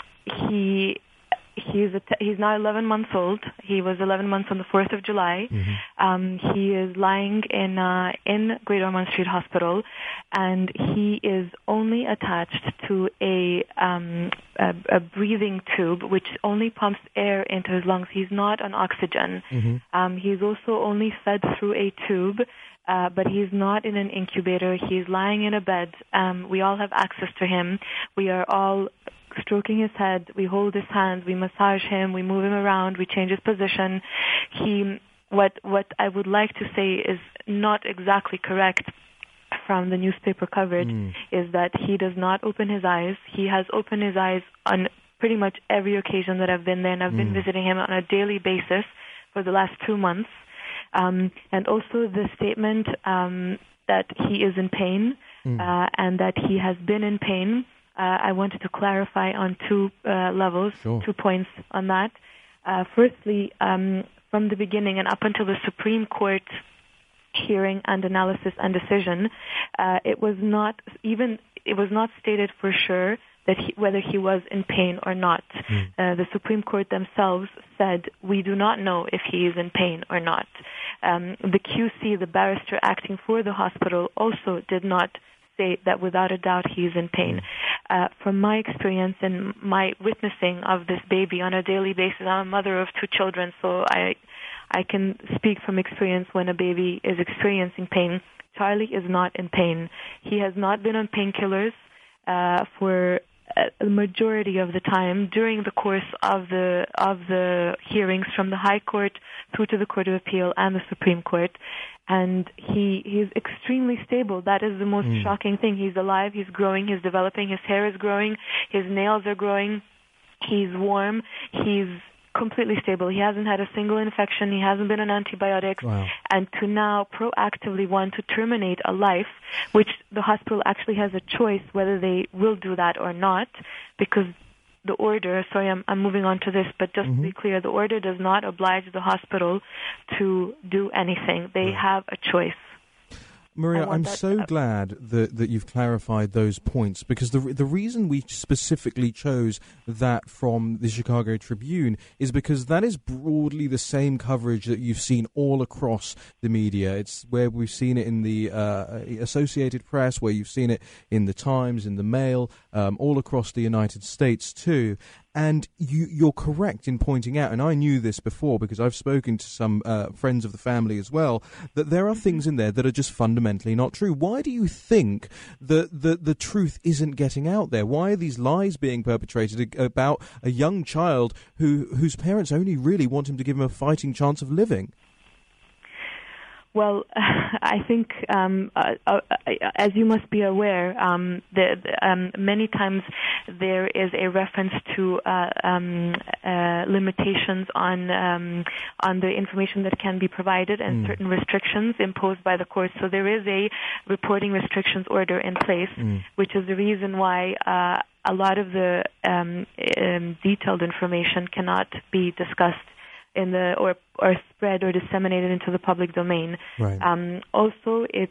S12: he he's a t- he's now eleven months old. He was eleven months on the fourth of July. Mm-hmm. Um, he is lying in uh, in Great Ormond Street Hospital, and he is only attached to a, um, a a breathing tube which only pumps air into his lungs. He's not on oxygen. Mm-hmm. Um, he's also only fed through a tube. Uh, but he's not in an incubator. He's lying in a bed. Um, we all have access to him. We are all stroking his head. We hold his hands. We massage him. We move him around. We change his position. He, what what I would like to say is not exactly correct from the newspaper coverage mm. is that he does not open his eyes. He has opened his eyes on pretty much every occasion that I've been there, and I've mm. been visiting him on a daily basis for the last two months. Um, and also the statement um, that he is in pain mm. uh, and that he has been in pain. Uh, I wanted to clarify on two uh, levels, sure. two points on that. Uh, firstly, um, from the beginning and up until the Supreme Court hearing and analysis and decision, uh, it was not even it was not stated for sure that he, whether he was in pain or not. Mm. Uh, the Supreme Court themselves said, we do not know if he is in pain or not. Um, the Q C, the barrister acting for the hospital, also did not say that without a doubt he is in pain. Uh, from my experience and my witnessing of this baby on a daily basis, I'm a mother of two children, so I, I can speak from experience when a baby is experiencing pain. Charlie is not in pain. He has not been on painkillers uh, for a majority of the time during the course of the of the hearings from the High Court through to the Court of Appeal and the Supreme Court, and he he is extremely stable. That is the most mm. shocking thing. He's alive, he's growing, he's developing, his hair is growing, his nails are growing, he's warm, he's completely stable. He hasn't had a single infection. He hasn't been on antibiotics.
S2: Wow.
S12: And to now proactively want to terminate a life, which the hospital actually has a choice whether they will do that or not, because the order, sorry, I'm, I'm moving on to this, but just mm-hmm. to be clear, the order does not oblige the hospital to do anything. They right. have a choice.
S2: Maria, I'm so glad that, that you've clarified those points, because the the reason we specifically chose that from the Chicago Tribune is because that is broadly the same coverage that you've seen all across the media. It's where we've seen it in the uh, Associated Press, where you've seen it in the Times, in the Mail, um, all across the United States too. And you, you're correct in pointing out, and I knew this before because I've spoken to some uh, friends of the family as well, that there are things in there that are just fundamentally not true. Why do you think that the, the truth isn't getting out there? Why are these lies being perpetrated about a young child who whose parents only really want him to give him a fighting chance of living?
S12: Well, I think, um, uh, uh, as you must be aware, um, the, um, many times there is a reference to uh, um, uh, limitations on um, on the information that can be provided and mm. certain restrictions imposed by the court. So there is a reporting restrictions order in place, mm. which is the reason why uh, a lot of the um, um, detailed information cannot be discussed in the or or spread or disseminated into the public domain.
S2: Right.
S12: Um, also, it's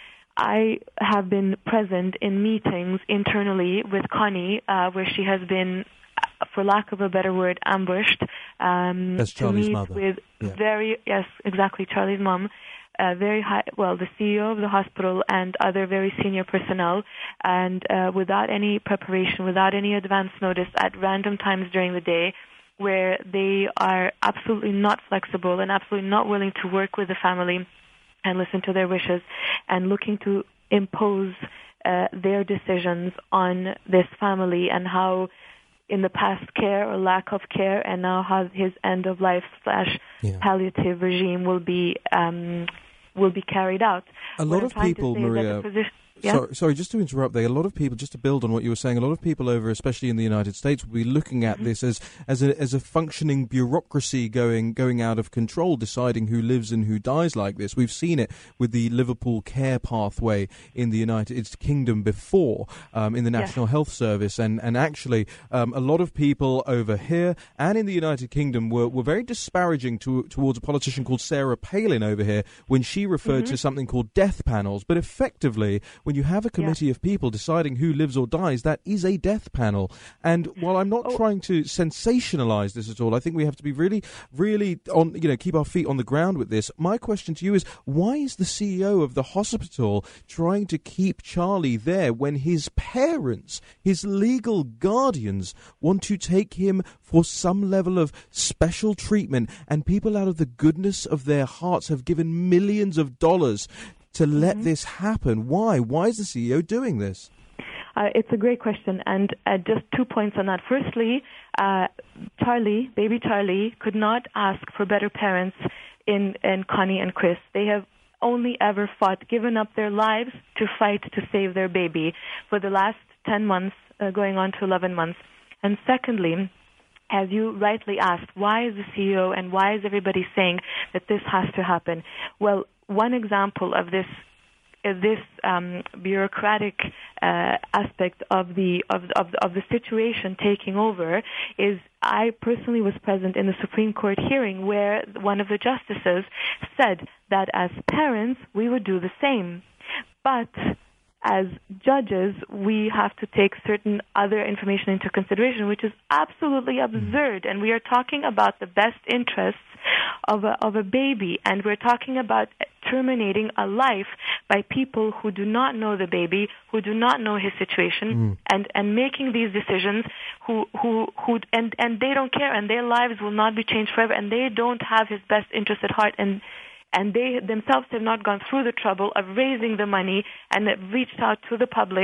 S12: I have been present in meetings internally with Connie, uh, where she has been, for lack of a better word, ambushed. Um,
S2: That's Charlie's
S12: to meet
S2: mother.
S12: With
S2: yeah.
S12: very yes, exactly Charlie's mom. Uh, very high, well, the C E O of the hospital and other very senior personnel, and uh, without any preparation, without any advance notice, at random times during the day, where they are absolutely not flexible and absolutely not willing to work with the family and listen to their wishes, and looking to impose uh, their decisions on this family, and how in the past care or lack of care, and now how his end of life slash yeah. palliative regime will be um, will be carried out.
S2: A lot of people, Maria.
S12: Yeah.
S2: Sorry, sorry, just to interrupt there, a lot of people, just to build on what you were saying, a lot of people over, especially in the United States, will be looking at this as as a as a functioning bureaucracy going going out of control, deciding who lives and who dies like this. We've seen it with the Liverpool Care Pathway in the United Kingdom before, um, in the National yes. Health Service, and and actually um, a lot of people over here and in the United Kingdom were, were very disparaging to, towards a politician called Sarah Palin over here when she referred mm-hmm. to something called death panels, but effectively, when you have a committee yeah. of people deciding who lives or dies, that is a death panel. And while I'm not oh. trying to sensationalize this at all, I think we have to be really, really on, you know, keep our feet on the ground with this. My question to you is, why is the C E O of the hospital trying to keep Charlie there when his parents, his legal guardians, want to take him for some level of special treatment, and people out of the goodness of their hearts have given millions of dollars to let mm-hmm. this happen? Why? Why is the C E O doing this?
S12: Uh, it's a great question, and uh, just two points on that. Firstly, uh, Charlie, baby Charlie, could not ask for better parents in, in Connie and Chris. They have only ever fought, given up their lives to fight to save their baby for the last ten months, uh, going on to eleven months. And secondly, as you rightly asked, why is the C E O and why is everybody saying that this has to happen? Well, one example of this uh, this um, bureaucratic uh, aspect of the of, of of the situation taking over is I personally was present in the Supreme Court hearing where one of the justices said that as parents we would do the same, but as judges, we have to take certain other information into consideration, which is absolutely absurd. And we are talking about the best interests of a, of a baby, and we're talking about terminating a life by people who do not know the baby, who do not know his situation, mm. and, and making these decisions who who who and, and they don't care, and their lives will not be changed forever, and they don't have his best interest at heart, and and they themselves have not gone through the trouble of raising the money and have reached out to the public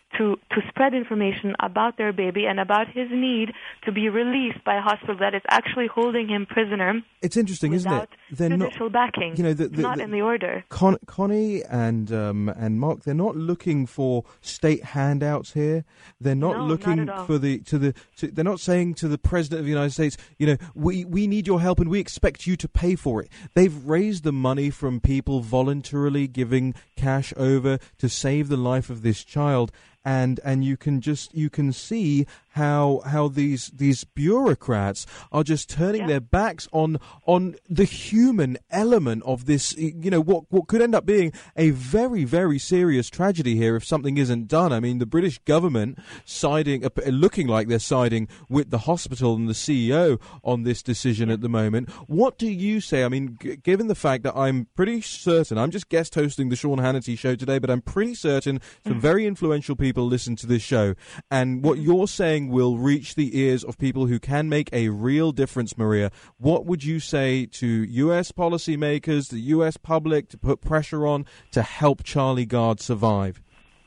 S12: to, to spread information about their baby and about his need to be released by a hospital that is actually holding him prisoner.
S2: It's interesting, isn't it?
S12: They're judicial not, backing.
S2: You know, the, the,
S12: not
S2: the,
S12: in the order.
S2: Con- Connie and um, and Mark, they're not looking for state handouts here. They're not
S12: no,
S2: looking
S12: not
S2: for the to the. To, they're not saying to the President of the United States, you know, we we need your help and we expect you to pay for it. They've raised the money from people voluntarily giving cash over to save the life of this child. And and you can just you can see how how these these bureaucrats are just turning yeah. their backs on on the human element of this. You know, what what could end up being a very very serious tragedy here if something isn't done. I mean, the British government siding, uh, looking like they're siding with the hospital and the C E O on this decision at the moment. What do you say? I mean, g- given the fact that I'm pretty certain, I'm just guest hosting the Sean Hannity show today, but I'm pretty certain some mm-hmm. very influential people listen to this show, and what you're saying will reach the ears of people who can make a real difference. Maria, what would you say to U S policymakers, the U S public, to put pressure on to help Charlie Gard survive?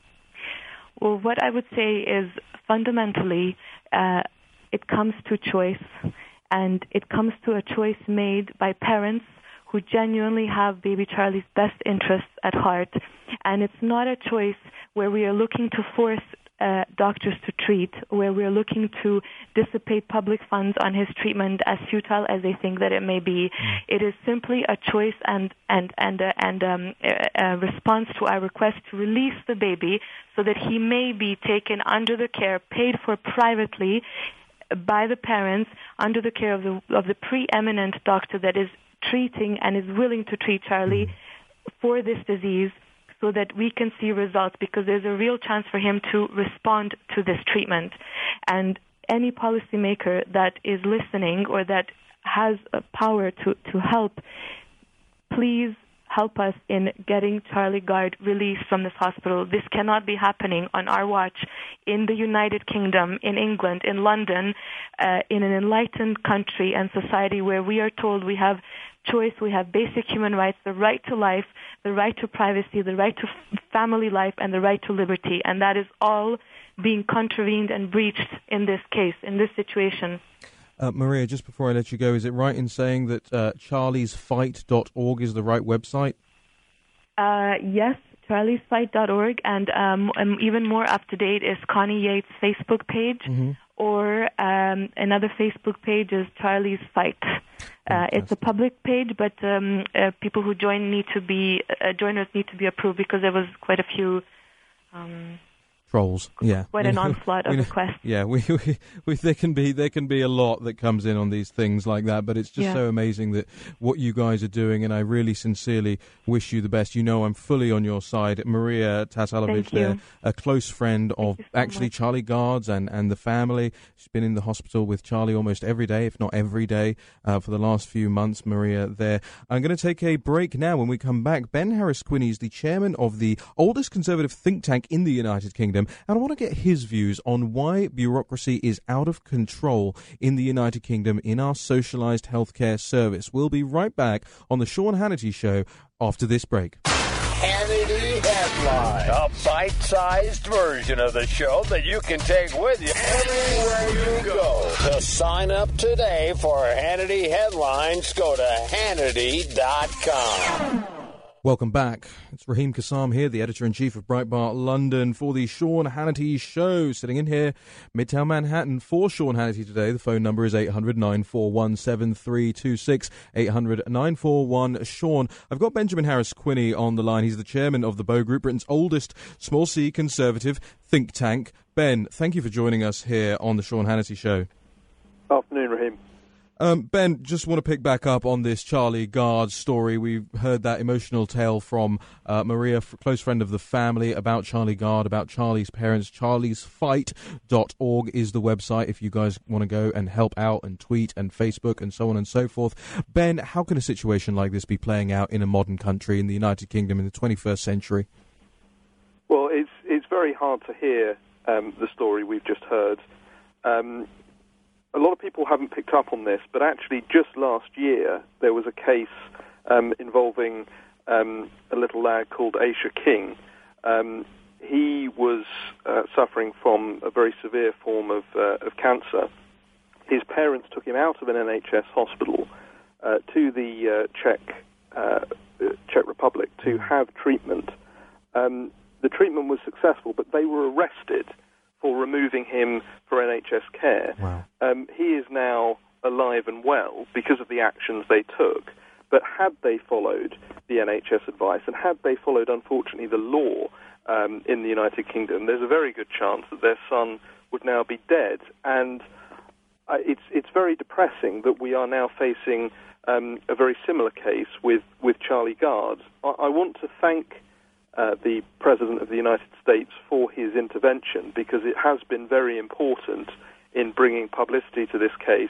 S12: Well, what I would say is fundamentally uh, it comes to choice, and it comes to a choice made by parents who genuinely have baby Charlie's best interests at heart. And it's not a choice where we are looking to force uh, doctors to treat, where we are looking to dissipate public funds on his treatment, as futile as they think that it may be. Mm. It is simply a choice and and and uh, and um, a, a response to our request to release the baby so that he may be taken under the care, paid for privately by the parents, under the care of the of the preeminent doctor that is treating and is willing to treat Charlie mm. for this disease, so that we can see results, because there's a real chance for him to respond to this treatment. And any policymaker that is listening or that has a power to, to help, please help us in getting Charlie Gard released from this hospital. This cannot be happening on our watch in the United Kingdom, in England, in London, uh, in an enlightened country and society where we are told we have choice, we have basic human rights, the right to life, the right to privacy, the right to f- family life, and the right to liberty. And that is all being contravened and breached in this case, in this situation.
S2: Uh, Maria, just before I let you go, is it right in saying that uh, charlies fight dot org is the right website?
S12: Uh, yes, charlies fight dot org, and um, um, even more up-to-date is Connie Yates' Facebook page, mm-hmm. or um, another Facebook page is Charlie's Fight. Uh, it's a public page, but um, uh, people who join need to be uh, joiners need to be approved, because there was quite a few um,
S2: trolls. Yeah,
S12: quite an onslaught of requests.
S2: Yeah, we, we, we there can be there can be a lot that comes in on these things like that, but it's just yeah. so amazing that what you guys are doing, and I really sincerely wish you the best. You know, I'm fully on your side. Maria Tatalovic, there, a close friend of so actually much. Charlie Gard's and, and the family. She's been in the hospital with Charlie almost every day, if not every day, uh, for the last few months. Maria there. I'm going to take a break now. When we come back, Ben Harris-Quinney is the chairman of the oldest conservative think tank in the United Kingdom, and I want to get his views on why bureaucracy is out of control in the United Kingdom in our socialised healthcare service. We'll be right back on the Sean Hannity Show after this break.
S7: Hannity Headline, a bite-sized version of the show that you can take with you everywhere you go. To sign up today for Hannity Headlines, go to Hannity dot com.
S2: Welcome back. It's Raheem Kassam here, the editor-in-chief of Breitbart London, for the Sean Hannity Show. Sitting in here, Midtown Manhattan, for Sean Hannity today. The phone number is eight hundred, nine four one, seven three two six, eight hundred, nine four one, Sean. I've got Benjamin Harris-Quinney on the line. He's the chairman of the Bow Group, Britain's oldest small-c conservative think tank. Ben, thank you for joining us here on the Sean Hannity Show.
S10: Afternoon, Raheem.
S2: Um, Ben, just want to pick back up on this Charlie Gard story. We've heard that emotional tale from uh, Maria, a close friend of the family, about Charlie Gard, about Charlie's parents. charlies fight dot org is the website if you guys want to go and help out and tweet and Facebook and so on and so forth. Ben, how can a situation like this be playing out in a modern country, in the United Kingdom, in the twenty-first century?
S13: Well, it's, it's very hard to hear um, the story we've just heard. Um A lot of people haven't picked up on this, but actually just last year there was a case um, involving um, a little lad called Aisha King. Um, he was uh, suffering from a very severe form of, uh, of cancer. His parents took him out of an N H S hospital uh, to the uh, Czech uh, Czech Republic to have treatment. Um, the treatment was successful, but they were arrested for removing him for N H S care.
S2: Wow.
S13: Um, he is now alive and well because of the actions they took. But had they followed the N H S advice, and had they followed, unfortunately, the law um, in the United Kingdom, there's a very good chance that their son would now be dead. And uh, it's it's very depressing that we are now facing um, a very similar case with, with Charlie Gard. I, I want to thank uh, the President of the United States for his intervention, because it has been very important in bringing publicity to this case.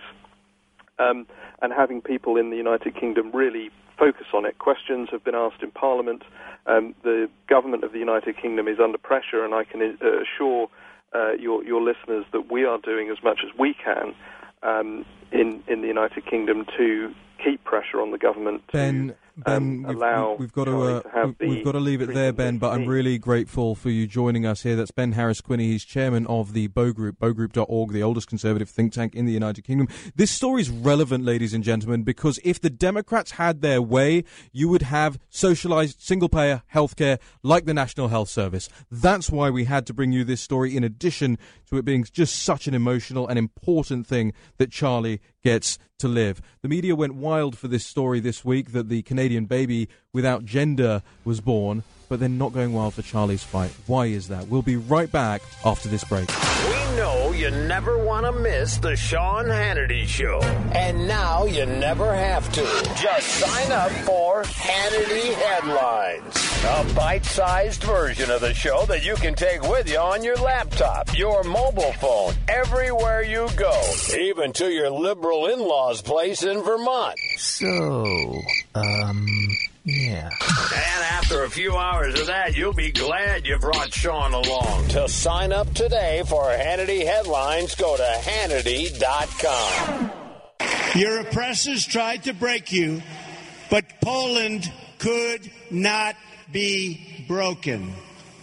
S13: Um, and having people in the United Kingdom really focus on it. Questions have been asked in Parliament. Um, the government of the United Kingdom is under pressure, and I can uh, assure uh, your, your listeners that we are doing as much as we can um, in, in the United Kingdom to keep pressure on the government to
S2: Ben, Ben,
S13: um,
S2: we've,
S13: allow
S2: we've got to,
S13: Charlie
S2: uh,
S13: to have
S2: we've
S13: the
S2: got to leave it there, Ben. But I'm really grateful for you joining us here. That's Ben Harris-Quinney. He's chairman of the Bow Group, bow group dot org, the oldest conservative think tank in the United Kingdom. This story is relevant, ladies and gentlemen, because if the Democrats had their way, you would have socialized single-payer healthcare like the National Health Service. That's why we had to bring you this story, in addition to it being just such an emotional and important thing that Charlie gets to live. The media went wild for this story this week that the Canadian baby without gender was born, but they're not going wild for Charlie's fight. Why is that? We'll be right back after this break.
S7: We know you never want to miss the Sean Hannity Show. And now you never have to. Just sign up for Hannity Headlines, a bite-sized version of the show that you can take with you on your laptop, your mobile phone, everywhere you go, even to your liberal in-laws' place in Vermont.
S8: So, um... yeah.
S7: And after a few hours of that, you'll be glad you brought Sean along. To sign up today for Hannity Headlines, go to Hannity dot com.
S4: Your oppressors tried to break you, but Poland could not be broken.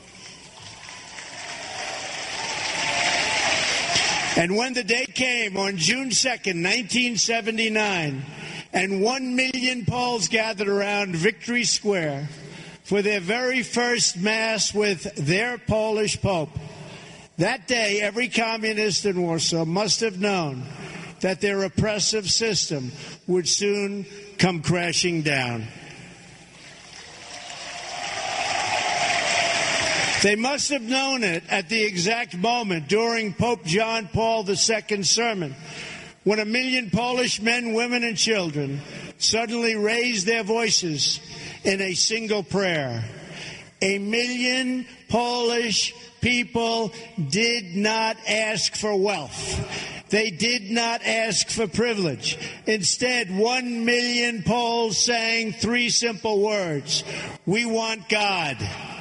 S4: And when the day came on June second, nineteen seventy-nine, and one million Poles gathered around Victory Square for their very first Mass with their Polish Pope, that day every communist in Warsaw must have known that their oppressive system would soon come crashing down. They must have known it at the exact moment during Pope John Paul the Second's sermon, when a million Polish men, women, and children suddenly raised their voices in a single prayer. A million Polish people did not ask for wealth. They did not ask for privilege. Instead, one million Poles sang three simple words: "We want God."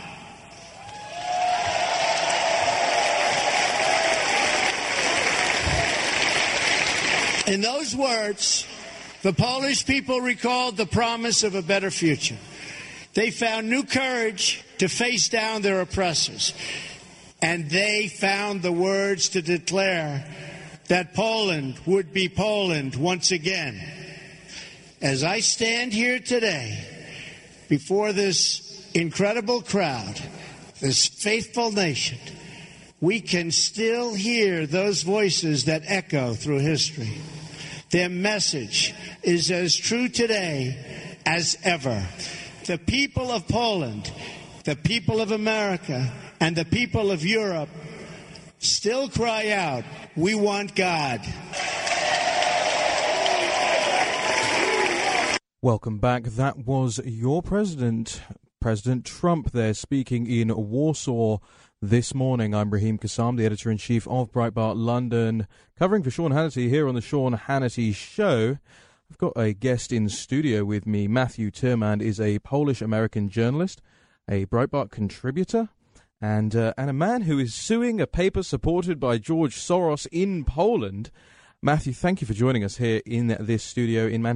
S4: In those words, the Polish people recalled the promise of a better future. They found new courage to face down their oppressors. And they found the words to declare that Poland would be Poland once again. As I stand here today before this incredible crowd, this faithful nation, we can still hear those voices that echo through history. Their message is as true today as ever. The people of Poland, the people of America, and the people of Europe still cry out, "We want God."
S2: Welcome back. That was your president, President Trump, there speaking in Warsaw this morning. I'm Raheem Kassam, the editor-in-chief of Breitbart London, covering for Sean Hannity here on the Sean Hannity Show. I've got a guest in studio with me. Matthew Tyrmand is a Polish-American journalist, a Breitbart contributor, and uh, and a man who is suing a paper supported by George Soros in Poland. Matthew, thank you for joining us here in this studio in Manhattan.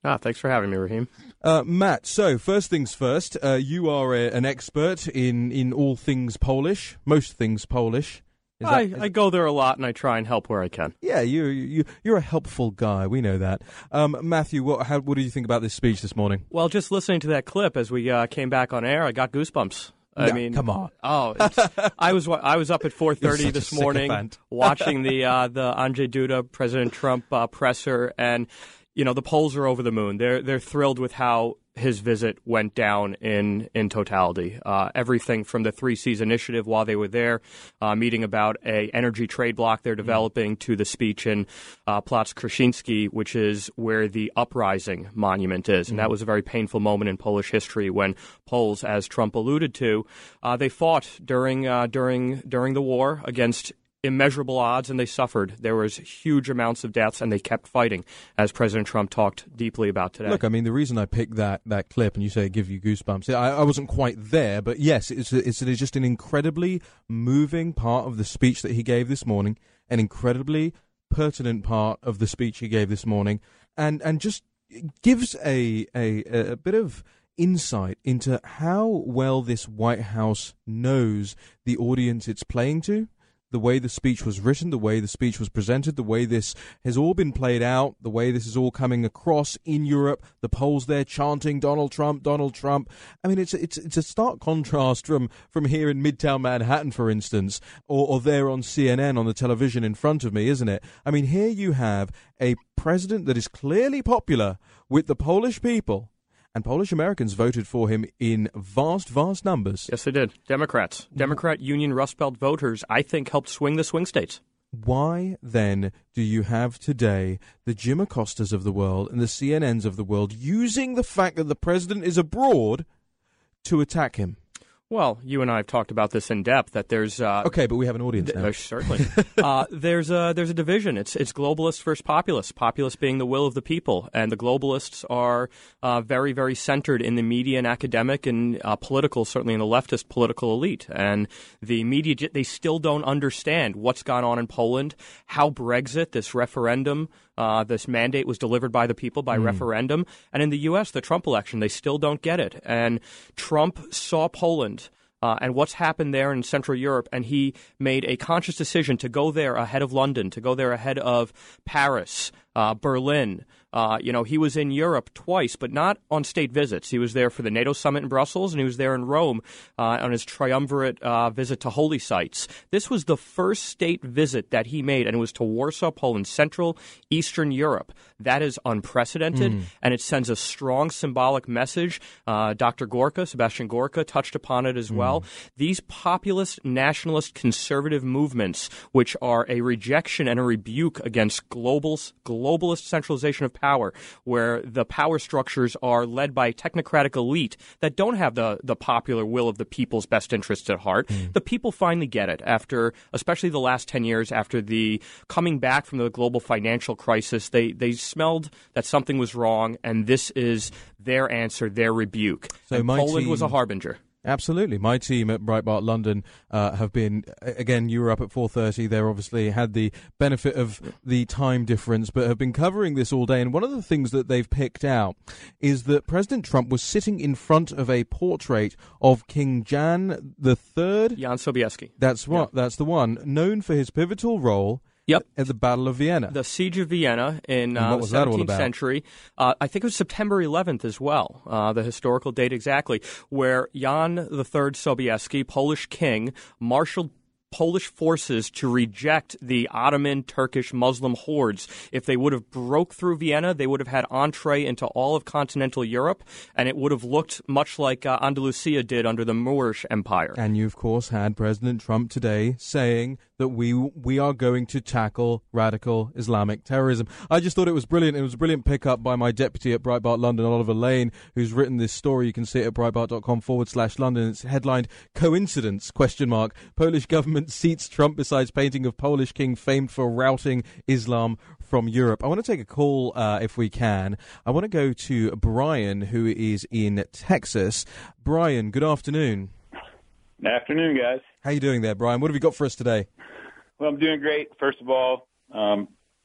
S14: Ah, thanks for having me, Raheem.
S2: Uh, Matt, so first things first, uh, you are a, an expert in, in all things Polish, most things Polish. Is
S14: I,
S2: that, is...
S14: I go there a lot, and I try and help where I can.
S2: Yeah, you, you, you're a helpful guy. We know that. Um, Matthew, what, how, what do you think about this speech this morning?
S14: Well, just listening to that clip as we uh, came back on air, I got goosebumps. I
S2: no,
S14: mean,
S2: come on.
S14: Oh, it's, I was I was up at four thirty this morning watching the uh, the Andrzej Duda, President Trump uh, presser, and you know the polls are over the moon. They're they're thrilled with how his visit went down in in totality. Uh, everything from the Three Seas Initiative while they were there, uh, meeting about a energy trade bloc they're developing, to the speech in uh, Plac Kraszyński, which is where the Uprising Monument is. And that was a very painful moment in Polish history when Poles, as Trump alluded to, uh, they fought during uh, during during the war against immeasurable odds, and they suffered. There was huge amounts of deaths, and they kept fighting, as President Trump talked deeply about today.
S2: Look, I mean, the reason I picked that, that clip, and you say it gives you goosebumps, I, I wasn't quite there, but yes, it's, it's, it's just an incredibly moving part of the speech that he gave this morning, an incredibly pertinent part of the speech he gave this morning, and, and just gives a, a, a bit of insight into how well this White House knows the audience it's playing to. The way the speech was written, the way the speech was presented, the way this has all been played out, the way this is all coming across in Europe, the polls there chanting Donald Trump, Donald Trump. I mean, it's it's it's a stark contrast from, from here in Midtown Manhattan, for instance, or, or there on C N N on the television in front of me, isn't it? I mean, here you have a president that is clearly popular with the Polish people. And Polish Americans voted for him in vast, vast numbers.
S14: Yes, they did. Democrats. Democrat Union Rust Belt voters, I think, helped swing the swing states.
S2: Why, then, do you have today the Jim Acostas of the world and the C N Ns of the world using the fact that the president is abroad to attack him?
S14: Well, you and I have talked about this in depth, that there's... Uh,
S2: okay, but we have an audience
S14: th-
S2: now.
S14: Uh, certainly. uh, there's, a, there's a division. It's it's globalist versus populist, populist being the will of the people. And the globalists are uh, very, very centered in the media and academic and uh, political, certainly in the leftist political elite. And the media, they still don't understand what's gone on in Poland, how Brexit, this referendum, Uh, this mandate was delivered by the people by mm. referendum. And in the U S, the Trump election, they still don't get it. And Trump saw Poland uh, and what's happened there in Central Europe, and he made a conscious decision to go there ahead of London, to go there ahead of Paris, uh, Berlin. Uh, you know, he was in Europe twice, but not on state visits. He was there for the NATO summit in Brussels, and he was there in Rome uh, on his triumvirate uh, visit to holy sites. This was the first state visit that he made, and it was to Warsaw, Poland, Central Eastern Europe. That is unprecedented, mm. and it sends a strong symbolic message. Uh, Doctor Gorka, Sebastian Gorka, touched upon it as mm. well. These populist, nationalist, conservative movements, which are a rejection and a rebuke against global, globalist centralization of power, where the power structures are led by a technocratic elite that don't have the, the popular will of the people's best interests at heart. Mm. The people finally get it after, especially the last ten years, after the coming back from the global financial crisis. They, they smelled that something was wrong, and this is their answer, their rebuke. So and Poland team... was a harbinger.
S2: Absolutely. My team at Breitbart London uh, have been, again, you were up at four thirty. They obviously had the benefit of the time difference, but have been covering this all day. And one of the things that they've picked out is that President Trump was sitting in front of a portrait of King Jan the Third.
S14: Jan Sobieski.
S2: That's what. Yeah. That's the one. Known for his pivotal role
S14: Yep.
S2: at the Battle of Vienna.
S14: The Siege of Vienna in uh, the seventeenth century. Uh, I think it was September eleventh as well, uh, the historical date exactly, where Jan the Third Sobieski, Polish king, marshaled Polish forces to reject the Ottoman, Turkish, Muslim hordes. If they would have broke through Vienna, they would have had entree into all of continental Europe, and it would have looked much like uh, Andalusia did under the Moorish Empire.
S2: And you, of course, had President Trump today saying that we we are going to tackle radical Islamic terrorism. I just thought it was brilliant. It was a brilliant pickup by my deputy at Breitbart London, Oliver Lane, who's written this story. You can see it at breitbart.com forward slash London. It's headlined, Coincidence, question mark. Polish government seats Trump besides painting of Polish king famed for routing Islam from Europe. I want to take a call, uh, if we can. I want to go to Brian, who is in Texas. Brian, good afternoon.
S15: Good afternoon, guys.
S2: How you doing there, Brian? What have you got for us today?
S15: Well, I'm doing great. First of all, um,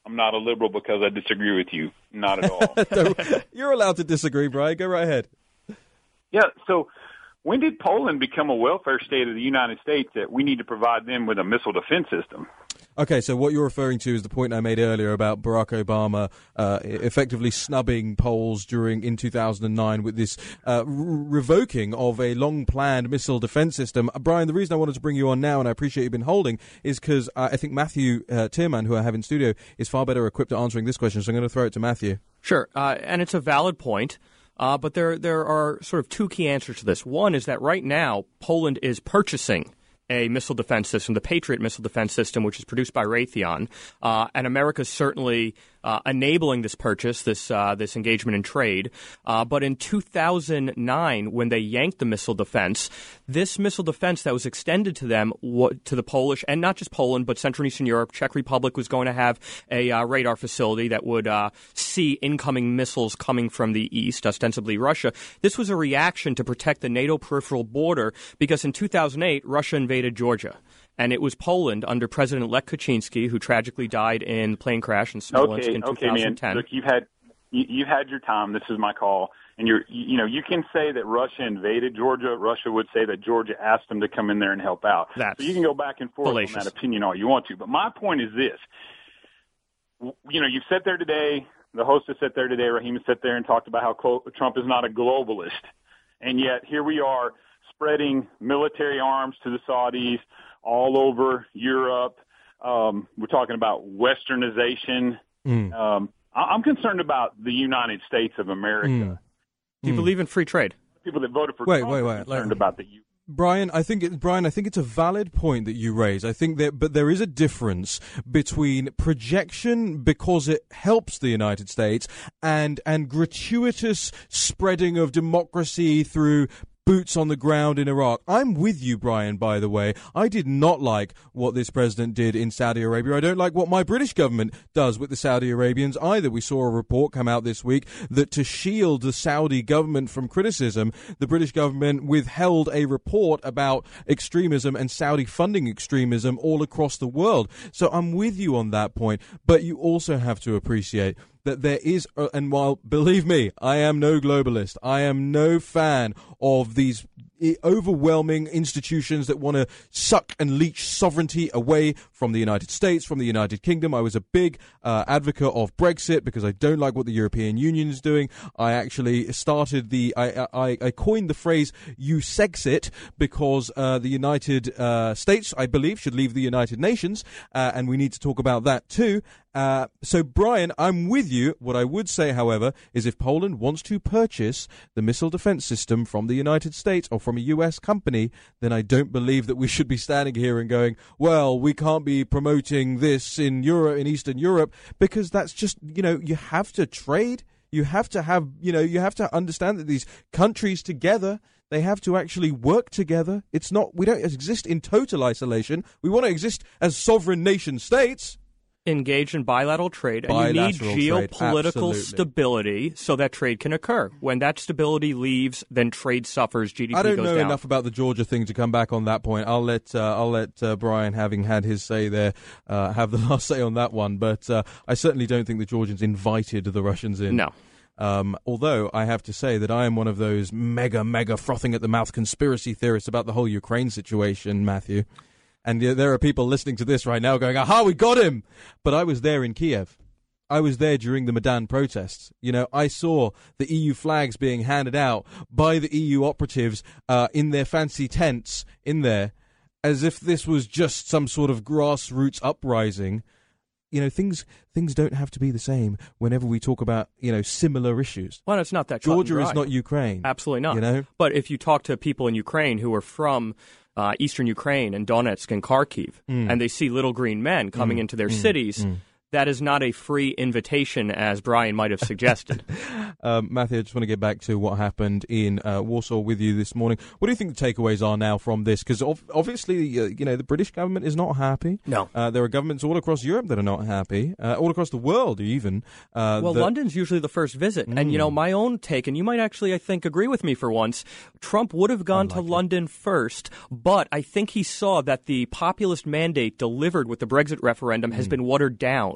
S15: I'm not a liberal because I disagree with you. Not at all.
S2: You're allowed to disagree, Brian. Go right ahead.
S15: Yeah, so when did Poland become a welfare state of the United States that we need to provide them with a missile defense system?
S2: Okay, so what you're referring to is the point I made earlier about Barack Obama uh, effectively snubbing Poles during in two thousand nine with this uh, re- revoking of a long-planned missile defense system. Uh, Brian, the reason I wanted to bring you on now, and I appreciate you've been holding, is because uh, I think Matthew uh, Tierman, who I have in studio, is far better equipped at answering this question, so I'm going to throw it to Matthew.
S14: Sure, uh, and it's a valid point. Uh, but there there are sort of two key answers to this. One is that right now, Poland is purchasing a missile defense system, the Patriot missile defense system, which is produced by Raytheon. Uh, and America is certainly uh, enabling this purchase, this uh, this engagement in trade. Uh, but in two thousand nine, when they yanked the missile defense, this missile defense that was extended to them, to the Polish, and not just Poland, but Central and Eastern Europe, Czech Republic was going to have a uh, radar facility that would uh, see incoming missiles coming from the east, ostensibly Russia. This was a reaction to protect the NATO peripheral border because in two thousand eight, Russia invaded Georgia. And it was Poland under President Lech Kaczynski, who tragically died in a plane crash in Smolensk
S15: okay,
S14: in
S15: okay,
S14: two thousand ten.
S15: Man. Look, you've had you, you've had your time. This is my call, and you're you, you know you can say that Russia invaded Georgia. Russia would say that Georgia asked them to come in there and help out.
S14: That's
S15: so you can go back and forth
S14: fallacious.
S15: on that opinion all you want to. But my point is this: you know, you've sat there today. The host has sat there today. Raheem has sat there and talked about how Trump is not a globalist, and yet here we are spreading military arms to the Saudis all over Europe. Um, we're talking about westernization.
S2: Mm.
S15: Um, I- I'm concerned about the United States of America.
S2: Mm.
S14: Do you
S2: Mm.
S14: believe in free trade?
S15: People that voted for
S2: Wait,
S15: Trump
S2: wait,
S15: are
S2: wait.
S15: concerned
S2: Let-
S15: about the U.
S2: Brian, I think it, Brian, I think it's a valid point that you raise. I think that, but there is a difference between projection because it helps the United States and and gratuitous spreading of democracy through boots on the ground in Iraq. I'm with you, Brian, by the way. I did not like what this president did in Saudi Arabia. I don't like what my British government does with the Saudi Arabians either. We saw a report come out this week that to shield the Saudi government from criticism, the British government withheld a report about extremism and Saudi funding extremism all across the world. So I'm with you on that point, but you also have to appreciate that there is, uh, and while, believe me, I am no globalist, I am no fan of these overwhelming institutions that want to suck and leech sovereignty away from the United States, from the United Kingdom. I was a big uh, advocate of Brexit because I don't like what the European Union is doing. I actually started the, I, I, I coined the phrase "you-Sexit" because uh, the United uh, States, I believe, should leave the United Nations, uh, and we need to talk about that too. Uh, so, Brian, I'm with you. What I would say, however, is if Poland wants to purchase the missile defense system from the United States or from a U S company, then I don't believe that we should be standing here and going, well, we can't be promoting this in Europe, in Eastern Europe, because that's just, you know, you have to trade. You have to have, you know, you have to understand that these countries together, they have to actually work together. It's not, we don't exist in total isolation. We want to exist as sovereign nation states.
S14: Engage in bilateral trade, and
S2: bilateral
S14: you need
S2: trade,
S14: geopolitical
S2: absolutely.
S14: stability so that trade can occur. When that stability leaves, then trade suffers, G D P
S2: I don't
S14: goes
S2: know
S14: down.
S2: enough about the Georgia thing to come back on that point. I'll let uh, I'll let uh, Brian, having had his say there, uh, have the last say on that one. But uh, I certainly don't think the Georgians invited the Russians in.
S14: No.
S2: Um, although I have to say that I am one of those mega, mega frothing at the mouth conspiracy theorists about the whole Ukraine situation, Matthew. And there are people listening to this right now going, aha, we got him. But I was there in Kiev. I was there during the Maidan protests. You know, I saw the E U flags being handed out by the E U operatives uh, in their fancy tents in there, as if this was just some sort of grassroots uprising. You know, things things don't have to be the same whenever we talk about, you know, similar issues.
S14: Well, it's not that
S2: Georgia
S14: cut and
S2: is
S14: dry.
S2: not Ukraine.
S14: Absolutely not.
S2: You know?
S14: But if you talk to people in Ukraine who are from uh, eastern Ukraine and Donetsk and Kharkiv,
S2: Mm.
S14: and they see little green men coming
S2: Mm.
S14: into their
S2: Mm.
S14: cities,
S2: Mm.
S14: that is not a free invitation, as Brian might have suggested.
S2: Um, Matthew, I just want to get back to what happened in uh, Warsaw with you this morning. What do you think the takeaways are now from this? Because ov- obviously, uh, you know, the British government is not happy.
S14: No.
S2: Uh, there are governments all across Europe that are not happy, uh, all across the world even. Uh,
S14: Well,
S2: that-
S14: London's usually the first visit. And, you know, my own take, and you might actually, I think, agree with me for once, Trump would have gone to London first, but I think he saw that the populist mandate delivered with the Brexit referendum has
S2: Mm.
S14: been watered down.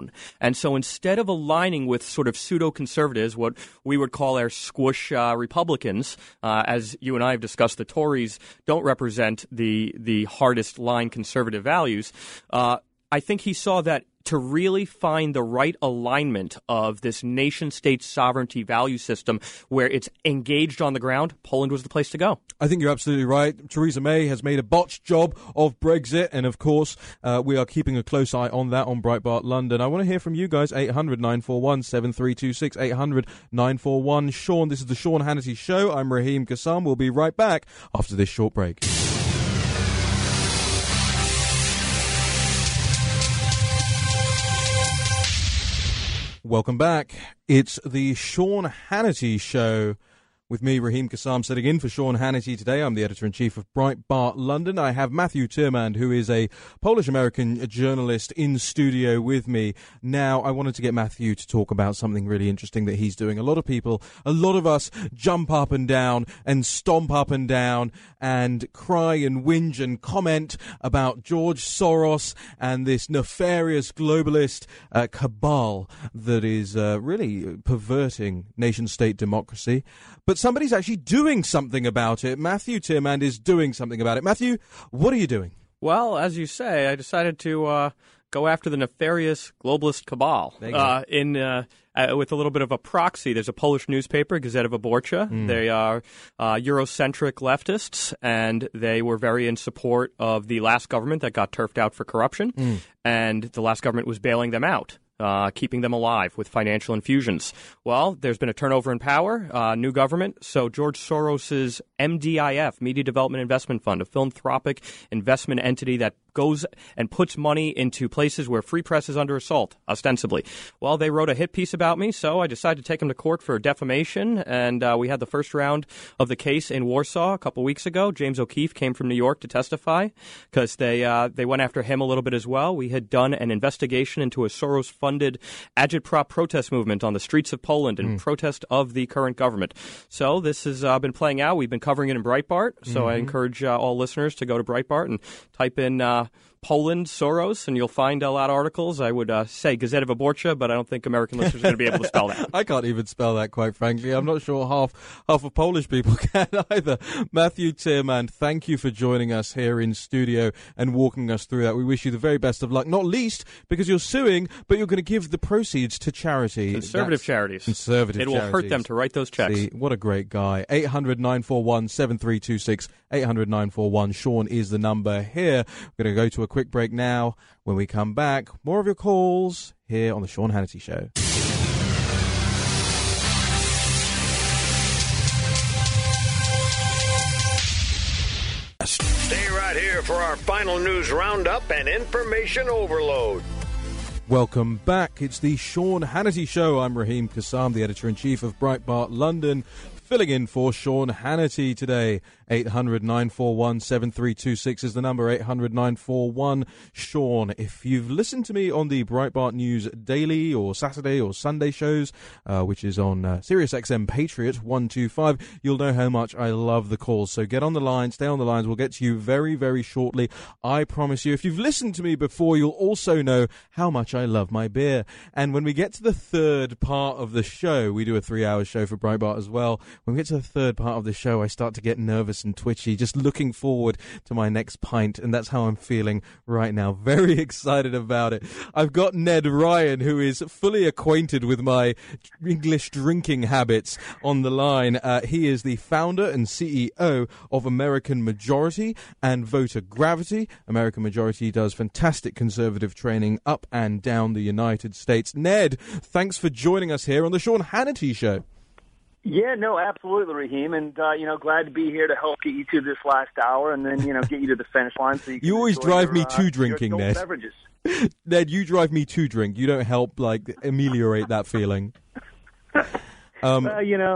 S14: down. And so instead of aligning with sort of pseudo-conservatives, what we would call our squish uh, Republicans, uh, as you and I have discussed, the Tories don't represent the, the hardest line conservative values. Uh, I think he saw that to really find the right alignment of this nation-state sovereignty value system where it's engaged on the ground, Poland was the place to go.
S2: I think you're absolutely right. Theresa May has made a botched job of Brexit, and of course, uh, we are keeping a close eye on that on Breitbart London. I want to hear from you guys, eight hundred nine four one seven three two six, eight hundred nine four one. Sean, this is the Sean Hannity Show. I'm Raheem Kassam. We'll be right back after this short break. Welcome back. It's the Sean Hannity Show with me, Raheem Kassam, sitting in for Sean Hannity today. I'm the editor-in-chief of Breitbart London. I have Matthew Tyrmand, who is a Polish-American journalist, in studio with me. Now, I wanted to get Matthew to talk about something really interesting that he's doing. A lot of people, a lot of us jump up and down and stomp up and down and cry and whinge and comment about George Soros and this nefarious globalist uh, cabal that is uh, really perverting nation-state democracy. But somebody's actually doing something about it. Matthew Tyrmand is doing something about it. Matthew, what are you doing?
S14: Well, as you say, I decided to uh, go after the nefarious globalist cabal uh, in uh, uh, with a little bit of a proxy. There's a Polish newspaper, Gazeta Wyborcza. Mm. They are uh, Eurocentric leftists, and they were very in support of the last government that got turfed out for corruption, mm. and the last government was bailing them out. Uh, keeping them alive with financial infusions. Well, there's been a turnover in power, uh, new government. So George Soros's M D I F, Media Development Investment Fund, a philanthropic investment entity that goes and puts money into places where free press is under assault, ostensibly. Well, they wrote a hit piece about me, so I decided to take them to court for defamation, and uh, we had the first round of the case in Warsaw a couple weeks ago. James O'Keefe came from New York to testify because they uh, they went after him a little bit as well. We had done an investigation into a Soros-funded agitprop protest movement on the streets of Poland in mm. protest of the current government. So this has uh, been playing out. We've been covering it in Breitbart, so mm-hmm. I encourage uh, all listeners to go to Breitbart and type in uh, Poland, Soros, and you'll find a lot of articles. I would uh, say Gazeta Wyborcza, but I don't think American listeners are going to be able to spell that.
S2: I can't even spell that, quite frankly. I'm not sure half half of Polish people can either. Matthew Tyrmand, thank you for joining us here in studio and walking us through that. We wish you the very best of luck, not least because you're suing, but you're going to give the proceeds to charity.
S14: Conservative That's charities.
S2: Conservative
S14: It will
S2: charities.
S14: hurt them to write those checks.
S2: See, what a great guy. eight hundred nine four one seven three two six, eight hundred nine four one. Sean is the number here. We're going to go to a quick break now. When we come back, more of your calls here on the Sean Hannity Show.
S7: Stay right here for our final news roundup and information overload.
S2: Welcome back. It's the Sean Hannity Show. I'm Raheem Kassam, the editor-in-chief of Breitbart London, filling in for Sean Hannity today. eight hundred nine four one seven three two six is the number, eight hundred nine four one Sean. If you've listened to me on the Breitbart News Daily or Saturday or Sunday shows, uh, which is on uh, Sirius X M Patriot one two five, you'll know how much I love the calls. So get on the line, stay on the lines. We'll get to you very, very shortly. I promise you. If you've listened to me before, you'll also know how much I love my beer. And when we get to the third part of the show, we do a three-hour show for Breitbart as well. When we get to the third part of the show, I start to get nervous and twitchy, just looking forward to my next pint, and that's how I'm feeling right now. Very excited about it. I've got Ned Ryan, who is fully acquainted with my English drinking habits, on the line. Uh, he is the founder and C E O of American Majority and Voter Gravity. American Majority does fantastic conservative training up and down the United States. Ned, thanks for joining us here on the Sean Hannity Show.
S16: Yeah, no, absolutely, Raheem, and uh, you know, glad to be here to help get you through this last hour, and then you know, get you to the finish line. So you, can
S2: you always drive
S16: your,
S2: me
S16: uh,
S2: to drinking, Ned.
S16: Beverages.
S2: Ned, you drive me to drink. You don't help like ameliorate that feeling.
S16: Um, well, you know,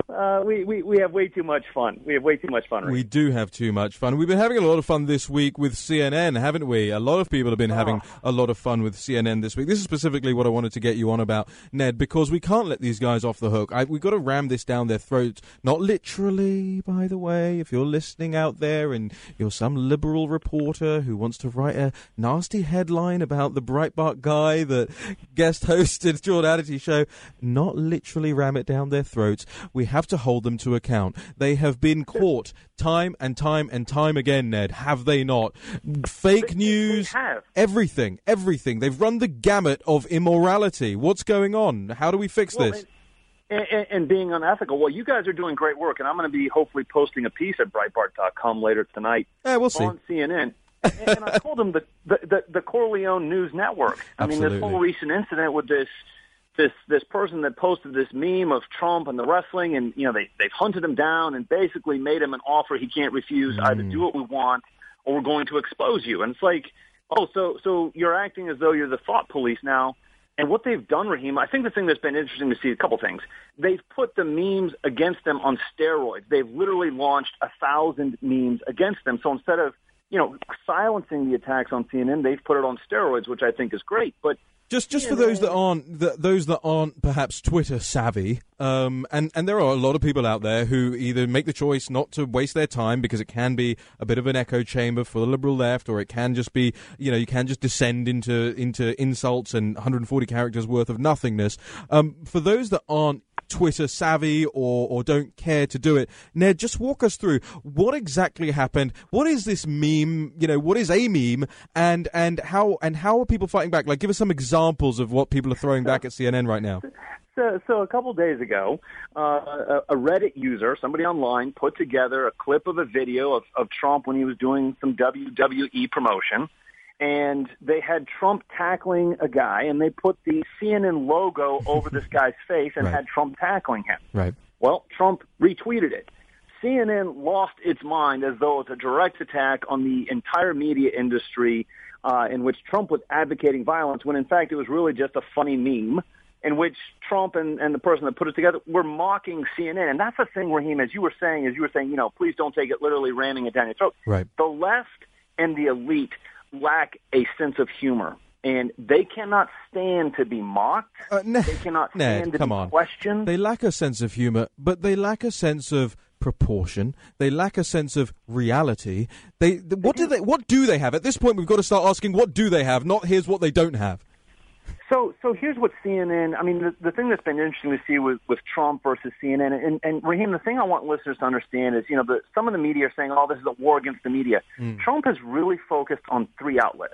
S16: Uh, we, we, we have way too much fun. We have way too much fun. Right?
S2: We do have too much fun. We've been having a lot of fun this week with C N N, haven't we? A lot of people have been oh. having a lot of fun with C N N this week. This is specifically what I wanted to get you on about, Ned, because we can't let these guys off the hook. I, we've got to ram this down their throats. Not literally, by the way. If you're listening out there and you're some liberal reporter who wants to write a nasty headline about the Breitbart guy that guest hosted Sean Hannity show, not literally ram it down their throats. We have to hold them to account. They have been caught time and time and time again, Ned, have they not? Fake
S16: they,
S2: news,
S16: they have.
S2: everything, everything. They've run the gamut of immorality. What's going on? How do we fix
S16: well,
S2: this?
S16: And, and, and being unethical. Well, you guys are doing great work, and I'm going to be hopefully posting a piece at Breitbart dot com later tonight
S2: yeah, we'll see.
S16: on C N N. and, and I called them the, the, the, the Corleone News Network. I
S2: Absolutely.
S16: mean, this whole recent incident with this this this person that posted this meme of Trump and the wrestling, and you know they they've hunted him down and basically made him an offer he can't refuse. Mm. Either do what we want, or we're going to expose you. And it's like, oh, so so you're acting as though you're the thought police now. And what they've done, Raheem, I think the thing that's been interesting to see, a couple things. They've put the memes against them on steroids. They've literally launched a thousand memes against them. So instead of you know silencing the attacks on C N N, they've put it on steroids, which I think is great. But
S2: Just, just for those that aren't, the, those that aren't perhaps Twitter savvy, um, and and there are a lot of people out there who either make the choice not to waste their time because it can be a bit of an echo chamber for the liberal left, or it can just be, you know, you can just descend into into insults and one hundred forty characters worth of nothingness. Um, for those that aren't Twitter savvy or, or don't care to do it, Ned, just walk us through what exactly happened. What is this meme? You know, what is a meme, and and how and how are people fighting back? Like, give us some examples of what people are throwing back at C N N right now.
S16: So, so a couple days ago, uh, a, a Reddit user, somebody online, put together a clip of a video of, of Trump when he was doing some W W E promotion. And they had Trump tackling a guy, and they put the C N N logo over this guy's face and
S2: right.
S16: had Trump tackling him.
S2: Right.
S16: Well, Trump retweeted it. C N N lost its mind as though it's a direct attack on the entire media industry uh, in which Trump was advocating violence, when in fact it was really just a funny meme in which Trump and, and the person that put it together were mocking C N N. And that's the thing, Raheem, as you were saying, as you were saying, you know, please don't take it literally ramming it down your throat.
S2: Right.
S16: The left and the elite lack a sense of humor, and they cannot stand to be mocked.
S2: Uh, Ned,
S16: they cannot
S2: Ned,
S16: stand to
S2: come
S16: be
S2: on.
S16: questioned.
S2: They lack a sense of humor, but they lack a sense of proportion. They lack a sense of reality. They, they what do they what do they have? At this point, we've got to start asking, what do they have? Not here's what they don't have.
S16: So, so here's what C N N. I mean, the, the thing that's been interesting to see with, with Trump versus C N N, and, and Raheem, the thing I want listeners to understand is, you know, the, some of the media are saying, "Oh, this is a war against the media." Mm. Trump has really focused on three outlets: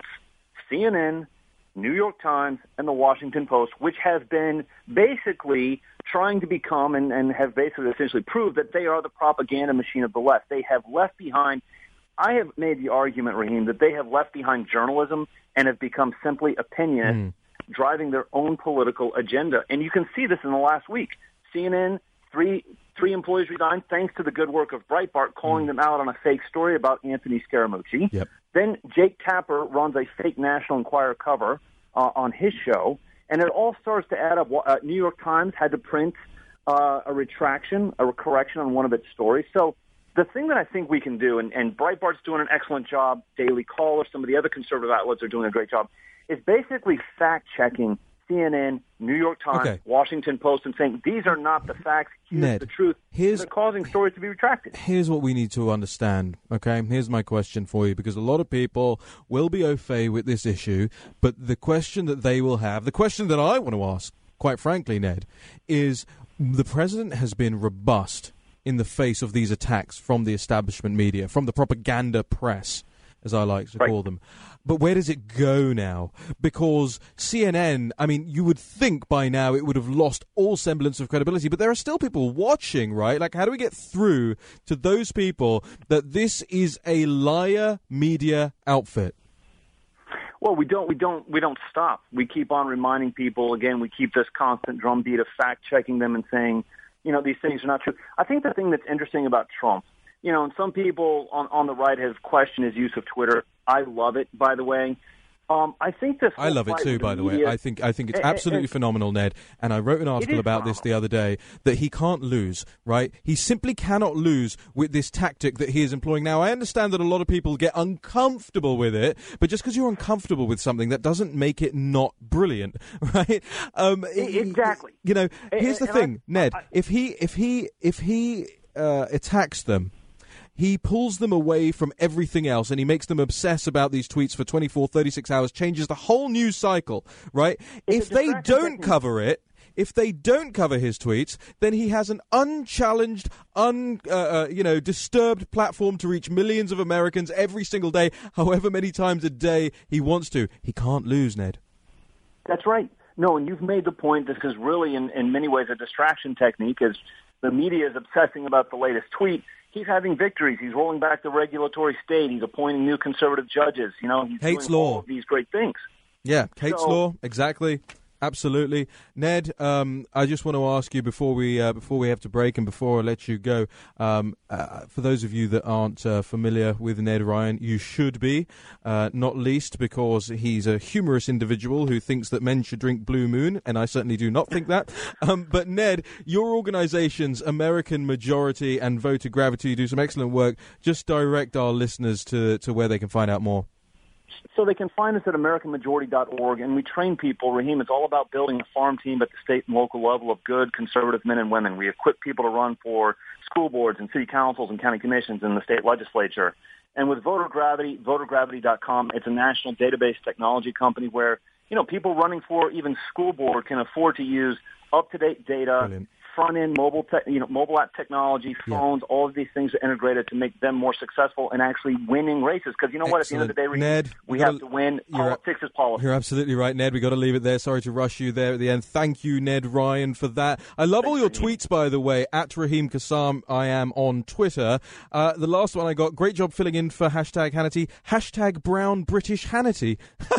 S16: C N N, New York Times, and the Washington Post, which have been basically trying to become and, and have basically essentially proved that they are the propaganda machine of the left. They have left behind. I have made the argument, Raheem, that they have left behind journalism and have become simply opinionists. Mm. driving their own political agenda. And you can see this in the last week. C N N, three three employees resigned thanks to the good work of Breitbart calling mm. them out on a fake story about Anthony Scaramucci.
S2: Yep.
S16: Then Jake Tapper runs a fake National Enquirer cover uh, on his show. And it all starts to add up. Uh, New York Times had to print uh, a retraction, a correction on one of its stories. So the thing that I think we can do, and, and Breitbart's doing an excellent job, Daily Caller, some of the other conservative outlets are doing a great job, is basically fact-checking C N N, New York Times,
S2: okay.
S16: Washington Post, and saying, these are not the facts, here's
S2: Ned,
S16: the truth.
S2: Here's,
S16: they're causing stories to be retracted.
S2: Here's what we need to understand, okay? Here's my question for you, because a lot of people will be au fait with this issue, but the question that they will have, the question that I want to ask, quite frankly, Ned, is the president has been robust in the face of these attacks from the establishment media, from the propaganda press, as I like to
S16: right.
S2: call them. But where does it go now? Because C N N, I mean, you would think by now it would have lost all semblance of credibility, but there are still people watching, right? Like, how do we get through to those people that this is a liar media outfit?
S16: Well, we don't, we don't, we don't stop. We keep on reminding people. Again, we keep this constant drumbeat of fact-checking them and saying, you know, these things are not true. I think the thing that's interesting about Trump, you know, and some people on, on the right have questioned his use of Twitter. I love it, by the way. Um, I think this.
S2: I love it too, by the way. I think I think it's absolutely phenomenal, Ned. And I wrote an article about this the other day that he can't lose. Right? He simply cannot lose with this tactic that he is employing now. I understand that a lot of people get uncomfortable with it, but just because you're uncomfortable with something, that doesn't make it not brilliant, right? Um,
S16: exactly.
S2: You know, here's the
S16: and
S2: thing,
S16: I,
S2: Ned.
S16: I,
S2: if he if he if he uh, attacks them, he pulls them away from everything else and he makes them obsess about these tweets for twenty-four, thirty-six hours, changes the whole news cycle, right? If they don't cover it, if they don't cover his tweets, then he has an unchallenged, un, uh, uh, you know, disturbed platform to reach millions of Americans every single day, however many times a day he wants to. He can't lose, Ned.
S16: That's right. No, and you've made the point. This is really, in, in many ways, a distraction technique, as the media is obsessing about the latest tweet. He's having victories. He's rolling back the regulatory state. He's appointing new conservative judges. You know, he's
S2: Kate's
S16: doing
S2: law.
S16: all of these great things.
S2: Yeah, Kate's
S16: So-
S2: law, exactly. Absolutely, Ned. Um, I just want to ask you before we uh, before we have to break and before I let you go. Um, uh, for those of you that aren't uh, familiar with Ned Ryan, you should be. Uh, not least because he's a humorous individual who thinks that men should drink Blue Moon, and I certainly do not think that. Um, but Ned, your organisations, American Majority and Voter Gravity, do some excellent work. Just direct our listeners to to where they can find out more.
S16: So they can find us at American Majority dot org, and we train people. Raheem, it's all about building a farm team at the state and local level of good conservative men and women. We equip people to run for school boards and city councils and county commissions and the state legislature. And with Voter Gravity, voter gravity dot com, it's a national database technology company where, you know, people running for even school board can afford to use up-to-date data,
S2: Brilliant.
S16: front-end mobile, te- you know, mobile app technology, phones, yeah. all of these things are integrated to make them more successful and actually winning races. Because you know
S2: Excellent.
S16: what? At the end of the day, Raheem,
S2: Ned,
S16: we
S2: gotta,
S16: have to win.
S2: You're,
S16: Politics is policy.
S2: You're absolutely right, Ned. We've got to leave it there. Sorry to rush you there at the end. Thank you, Ned Ryan, for that. I love all your tweets, by the way, at Raheem Kassam. I am on Twitter. Uh, the last one I got, great job filling in for hashtag Hannity. Hashtag Brown British Hannity.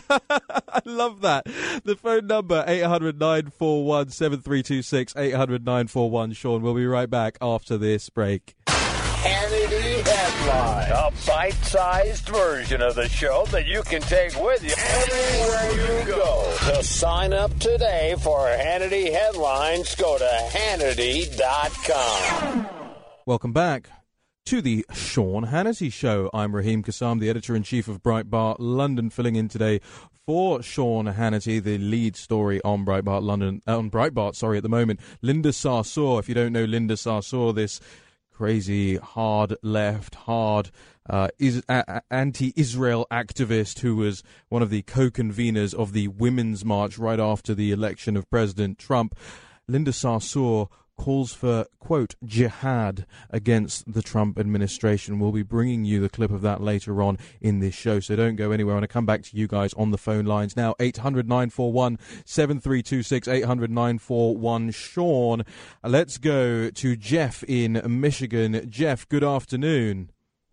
S2: I love that. The phone number, eight hundred, nine four one, seven three two six, eight hundred, nine four one, Sean. We'll be right back after this break.
S7: Hannity Headline, a bite-sized version of the show that you can take with you everywhere you go. To sign up today for Hannity Headlines, go to Hannity dot com.
S2: Welcome back to the Sean Hannity Show. I'm Raheem Kassam, the editor-in-chief of Breitbart London, filling in today for Sean Hannity, the lead story on Breitbart London, uh, on Breitbart, sorry, at the moment. Linda Sarsour, if you don't know Linda Sarsour, this crazy, hard left, hard uh, is, uh, anti-Israel activist who was one of the co-conveners of the Women's March right after the election of President Trump. Linda Sarsour calls for, quote, jihad against the Trump administration. We'll be bringing you the clip of that later on in this show, so don't go anywhere. I want to come back to you guys on the phone lines now. eight hundred, nine four one, seven three two six, eight hundred, nine four one, Sean. Let's go to Jeff in Michigan. Jeff, good afternoon.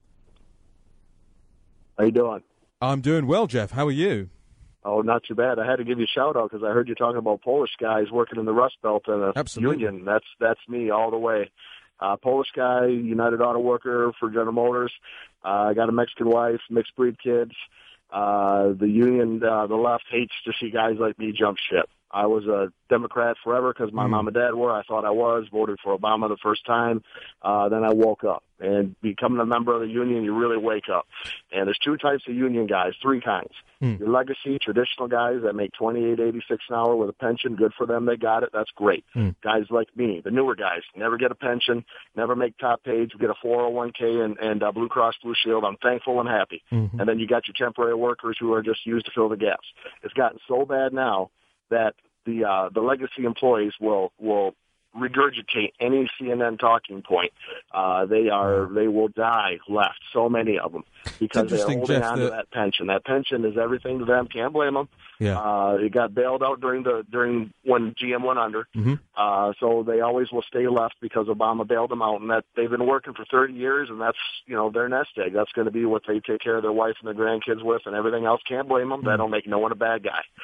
S17: How you doing?
S2: I'm doing well, Jeff. How are you?
S17: Oh, not too bad. I had to give you a shout out because I heard you talking about Polish guys working in the Rust Belt and a
S2: Absolutely.
S17: union. That's that's me all the way. Uh, Polish guy, United Auto Worker for General Motors. Uh, I got a Mexican wife, mixed breed kids. Uh, the union, uh, the left hates to see guys like me jump ship. I was a Democrat forever because my mm. mom and dad were. I thought I was. Voted for Obama the first time. Uh, then I woke up. And becoming a member of the union, you really wake up. And there's two types of union guys, three kinds. Mm. Your legacy, traditional guys that make twenty-eight eighty-six an hour with a pension. Good for them. They got it. That's great. Mm. Guys like me, the newer guys, never get a pension, never make top page, get a four oh one k and, and uh, Blue Cross Blue Shield. I'm thankful and happy. Mm-hmm. And then you got your temporary workers who are just used to fill the gaps. It's gotten so bad now that the uh, the legacy employees will will regurgitate any C N N talking point. Uh, they are they will die left. So many of them because they're holding
S2: Jeff,
S17: on
S2: the...
S17: to that pension. That pension is everything to them. Can't blame them.
S2: Yeah.
S17: Uh, it got bailed out during the during when G M went under.
S2: Mm-hmm.
S17: Uh, so they always will stay left because Obama bailed them out, and that they've been working for thirty years, and that's you know their nest egg. That's going to be what they take care of their wife and their grandkids with, and everything else. Can't blame them. Mm-hmm. That'll make no one a bad guy.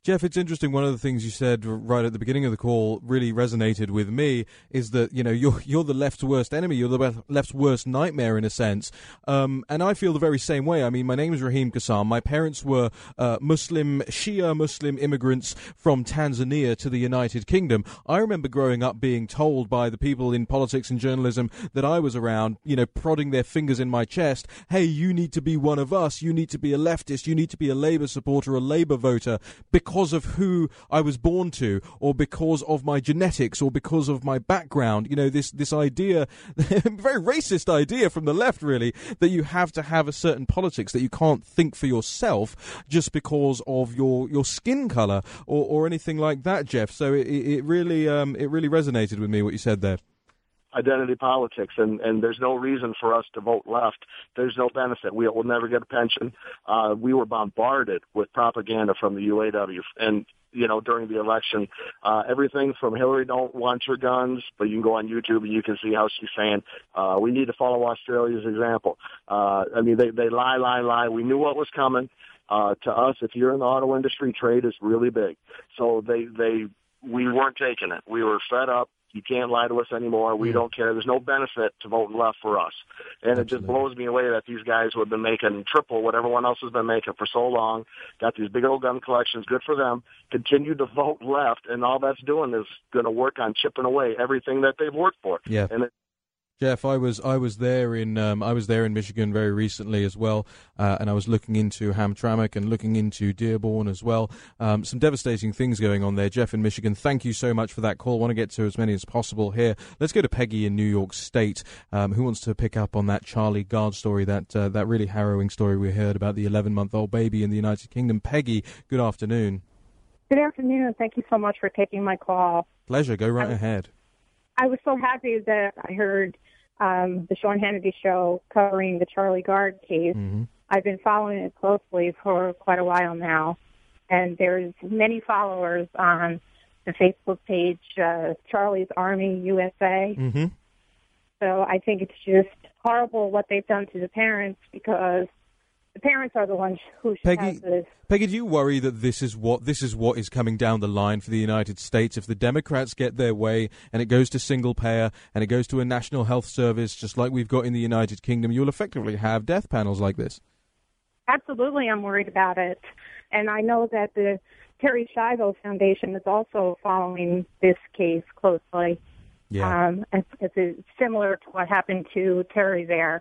S2: Jeff, it's interesting. One of the things you said right at the beginning of the call really resonated with me is that, you know, you're you're the left's worst enemy. You're the left's worst nightmare in a sense. Um, and I feel the very same way. I mean, my name is Raheem Kassam. My parents were uh, Muslim, Shia Muslim immigrants from Tanzania to the United Kingdom. I remember growing up being told by the people in politics and journalism that I was around, you know, prodding their fingers in my chest. Hey, you need to be one of us. You need to be a leftist. You need to be a Labour supporter, a Labour voter, because because of who I was born to, or because of my genetics, or because of my background. You know, this this idea, very racist idea from the left, really, that you have to have a certain politics, that you can't think for yourself just because of your, your skin colour or, or anything like that, Jeff. So it, it really um, it really resonated with me what you said there.
S17: Identity politics, and, and there's no reason for us to vote left. There's no benefit. We will never get a pension. Uh, we were bombarded with propaganda from the U A W, and you know, during the election, uh, everything from Hillary don't want your guns, but you can go on YouTube and you can see how she's saying, uh, we need to follow Australia's example. Uh, I mean, they, they lie, lie, lie. We knew what was coming. Uh, to us, if you're in the auto industry, trade is really big. So they, they, we weren't taking it. We were fed up. You can't lie to us anymore. We don't care. There's no benefit to voting left for us. And Absolutely. It just blows me away that these guys who have been making triple what everyone else has been making for so long, got these big old gun collections, good for them, continue to vote left, and all that's doing is going to work on chipping away everything that they've worked for.
S2: Yeah.
S17: And it,
S2: Jeff, I was I was there in um, I was there in Michigan very recently as well, uh, and I was looking into Hamtramck and looking into Dearborn as well. Um, some devastating things going on there. Jeff in Michigan, thank you so much for that call. I want to get to as many as possible here. Let's go to Peggy in New York State, um, who wants to pick up on that Charlie Gard story, that uh, that really harrowing story we heard about the eleven-month-old baby in the United Kingdom. Peggy, good afternoon.
S18: Good afternoon. Thank you so much for taking my call.
S2: Pleasure. Go right
S18: I was,
S2: ahead.
S18: I was so happy that I heard um, the Sean Hannity show covering the Charlie Gard case.
S2: Mm-hmm.
S18: I've been following it closely for quite a while now, and there's many followers on the Facebook page, uh, Charlie's Army U S A.
S2: Mm-hmm.
S18: So I think it's just horrible what they've done to the parents, because the parents are the ones who should
S2: Peggy,
S18: have this.
S2: Peggy, do you worry that this is what this is what is coming down the line for the United States? If the Democrats get their way and it goes to single payer and it goes to a national health service, just like we've got in the United Kingdom, you'll effectively have death panels like this.
S18: Absolutely, I'm worried about it. And I know that the Terry Schiavo Foundation is also following this case closely.
S2: Yeah.
S18: Um, it's, it's similar to what happened to Terry there.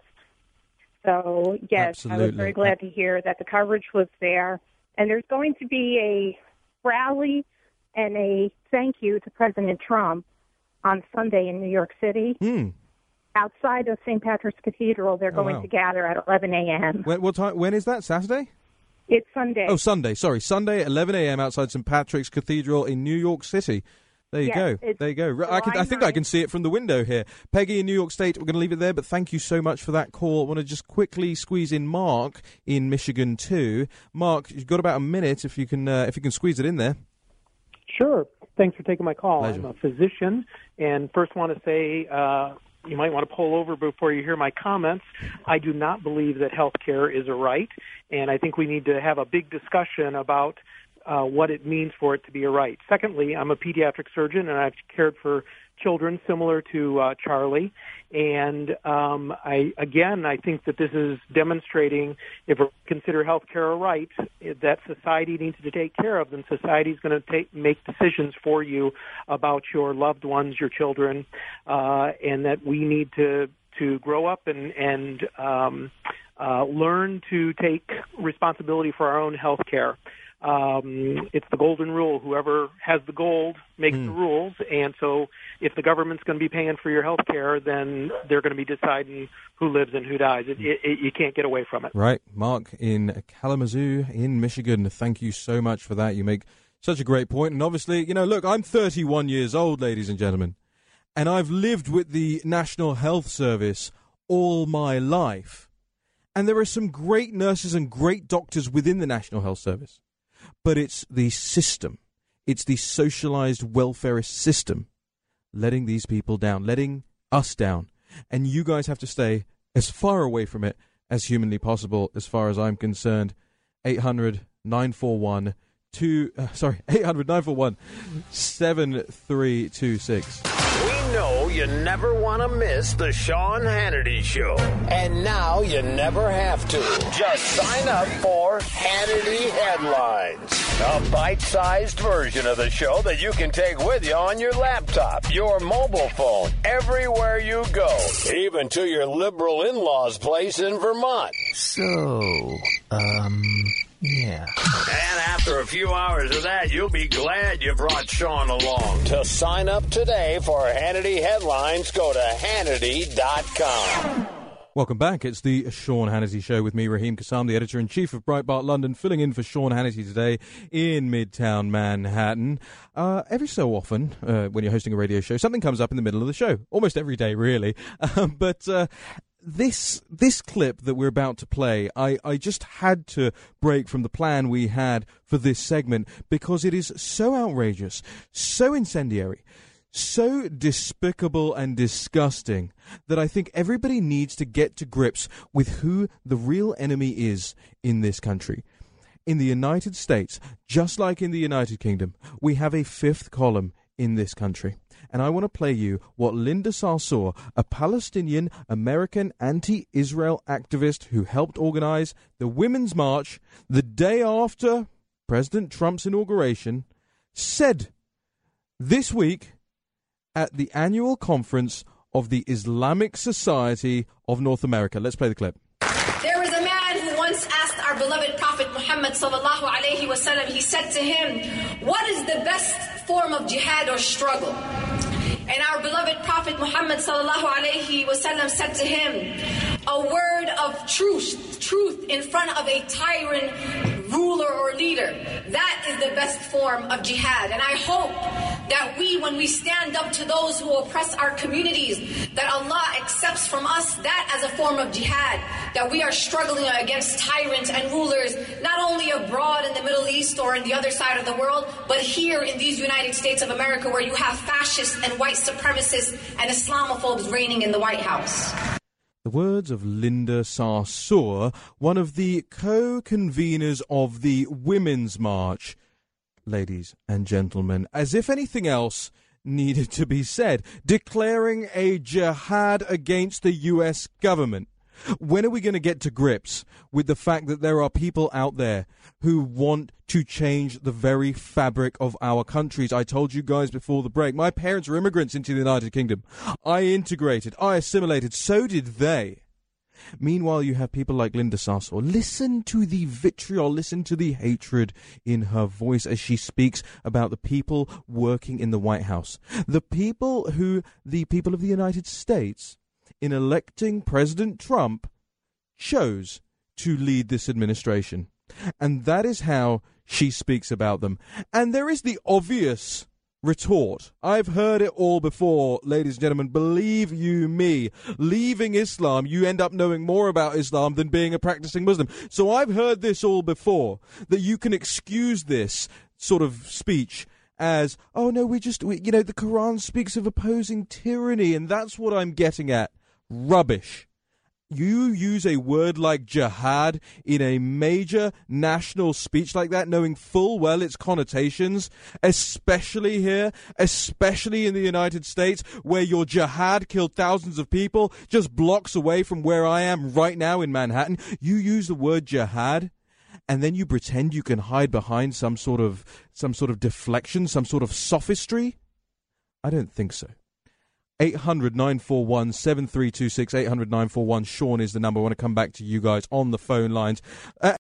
S18: So, yes,
S2: Absolutely.
S18: I was very glad to hear that the coverage was there. And there's going to be a rally and a thank you to President Trump on Sunday in New York City.
S2: Mm.
S18: Outside of Saint Patrick's Cathedral, they're
S2: Oh,
S18: going
S2: wow.
S18: to gather at eleven a.m.
S2: When, what time? When is that? Saturday?
S18: It's Sunday.
S2: Oh, Sunday. Sorry, Sunday at eleven a.m. outside Saint Patrick's Cathedral in New York City. There you
S18: Yes,
S2: go.
S18: it's
S2: There you go. I, can, I think
S18: July
S2: I can see it from the window here. Peggy in New York State, we're going to leave it there, but thank you so much for that call. I want to just quickly squeeze in Mark in Michigan too. Mark, you've got about a minute if you can uh, if you can squeeze it in there.
S19: Sure. Thanks for taking my call.
S2: Pleasure.
S19: I'm a physician, and first want to say uh, you might want to pull over before you hear my comments. I do not believe that health care is a right, and I think we need to have a big discussion about uh, what it means for it to be a right. Secondly, I'm a pediatric surgeon, and I've cared for children similar to uh, Charlie. And um, I, again, I think that this is demonstrating, if we consider health care a right, that society needs to take care of, then society is going to take, make decisions for you about your loved ones, your children, uh, and that we need to to grow up and, and um, uh, learn to take responsibility for our own health care. Um, it's the golden rule. Whoever has the gold makes mm. the rules. And so if the government's going to be paying for your health care, then they're going to be deciding who lives and who dies. It, it, it, you can't get away from it.
S2: Right. Mark in Kalamazoo in Michigan, thank you so much for that. You make such a great point. And obviously, you know, look, I'm thirty-one years old, ladies and gentlemen, and I've lived with the National Health Service all my life. And there are some great nurses and great doctors within the National Health Service. But it's the system, it's the socialized welfarist system letting these people down, letting us down. And you guys have to stay as far away from it as humanly possible, as far as I'm concerned. eight hundred, nine four one, two, uh, sorry, eight hundred nine four one seven three two six.
S7: We know you never want to miss the Sean Hannity Show. And now you never have to. Just sign up for Hannity Headlines, a bite-sized version of the show that you can take with you on your laptop, your mobile phone, everywhere you go, even to your liberal in-laws' place in Vermont.
S8: So, um... yeah.
S7: And after a few hours of that, you'll be glad you brought Sean along. To sign up today for Hannity Headlines, go to Hannity dot com.
S2: Welcome back. It's the Sean Hannity Show with me, Raheem Kassam, the editor-in-chief of Breitbart London, filling in for Sean Hannity today in Midtown Manhattan. Uh, every so often, uh, when you're hosting a radio show, something comes up in the middle of the show. Almost every day, really. Um, but... Uh, This this clip that we're about to play, I, I just had to break from the plan we had for this segment because it is so outrageous, so incendiary, so despicable and disgusting that I think everybody needs to get to grips with who the real enemy is in this country. In the United States, just like in the United Kingdom, we have a fifth column in this country. And I want to play you what Linda Sarsour, a Palestinian-American anti-Israel activist who helped organize the Women's March the day after President Trump's inauguration, said this week at the annual conference of the Islamic Society of North America. Let's play the clip.
S20: There was a man who once asked our beloved Prophet Muhammad sallallahu alayhi wa sallam, he said to him, what is the best form of jihad or struggle? And our beloved Prophet Muhammad sallallahu alayhi wa sallam said to him, a word of truth, truth in front of a tyrant ruler or leader. That is the best form of jihad. And I hope that we, when we stand up to those who oppress our communities, that Allah accepts from us that as a form of jihad, that we are struggling against tyrants and rulers, not only abroad in the Middle East or in the other side of the world, but here in these United States of America, where you have fascists and white supremacists and Islamophobes reigning in the White House.
S2: The words of Linda Sarsour, one of the co-conveners of the Women's March. Ladies and gentlemen, as if anything else needed to be said, declaring a jihad against the U S government. When are we going to get to grips with the fact that there are people out there who want to change the very fabric of our countries? I told you guys before the break, my parents are immigrants into the United Kingdom. I integrated, I assimilated, so did they. Meanwhile, you have people like Linda Sarsour. Listen to the vitriol, listen to the hatred in her voice as she speaks about the people working in the White House. The people who, the people of the United States, in electing President Trump, chose to lead this administration. And that is how she speaks about them. And there is the obvious retort. I've heard it all before, ladies and gentlemen. Believe you me, leaving Islam, you end up knowing more about Islam than being a practicing Muslim. So I've heard this all before, that you can excuse this sort of speech as, oh no, we just, we, you know, the Quran speaks of opposing tyranny, and that's what I'm getting at. Rubbish. You use a word like jihad in a major national speech like that, knowing full well its connotations, especially here, especially in the United States, where your jihad killed thousands of people just blocks away from where I am right now in Manhattan. You use the word jihad, and then you pretend you can hide behind some sort of some sort of deflection, some sort of sophistry? I don't think so. eight hundred nine four one seven three two six, eight hundred nine four one Sean is the number. I want to come back to you guys on the phone lines. Uh,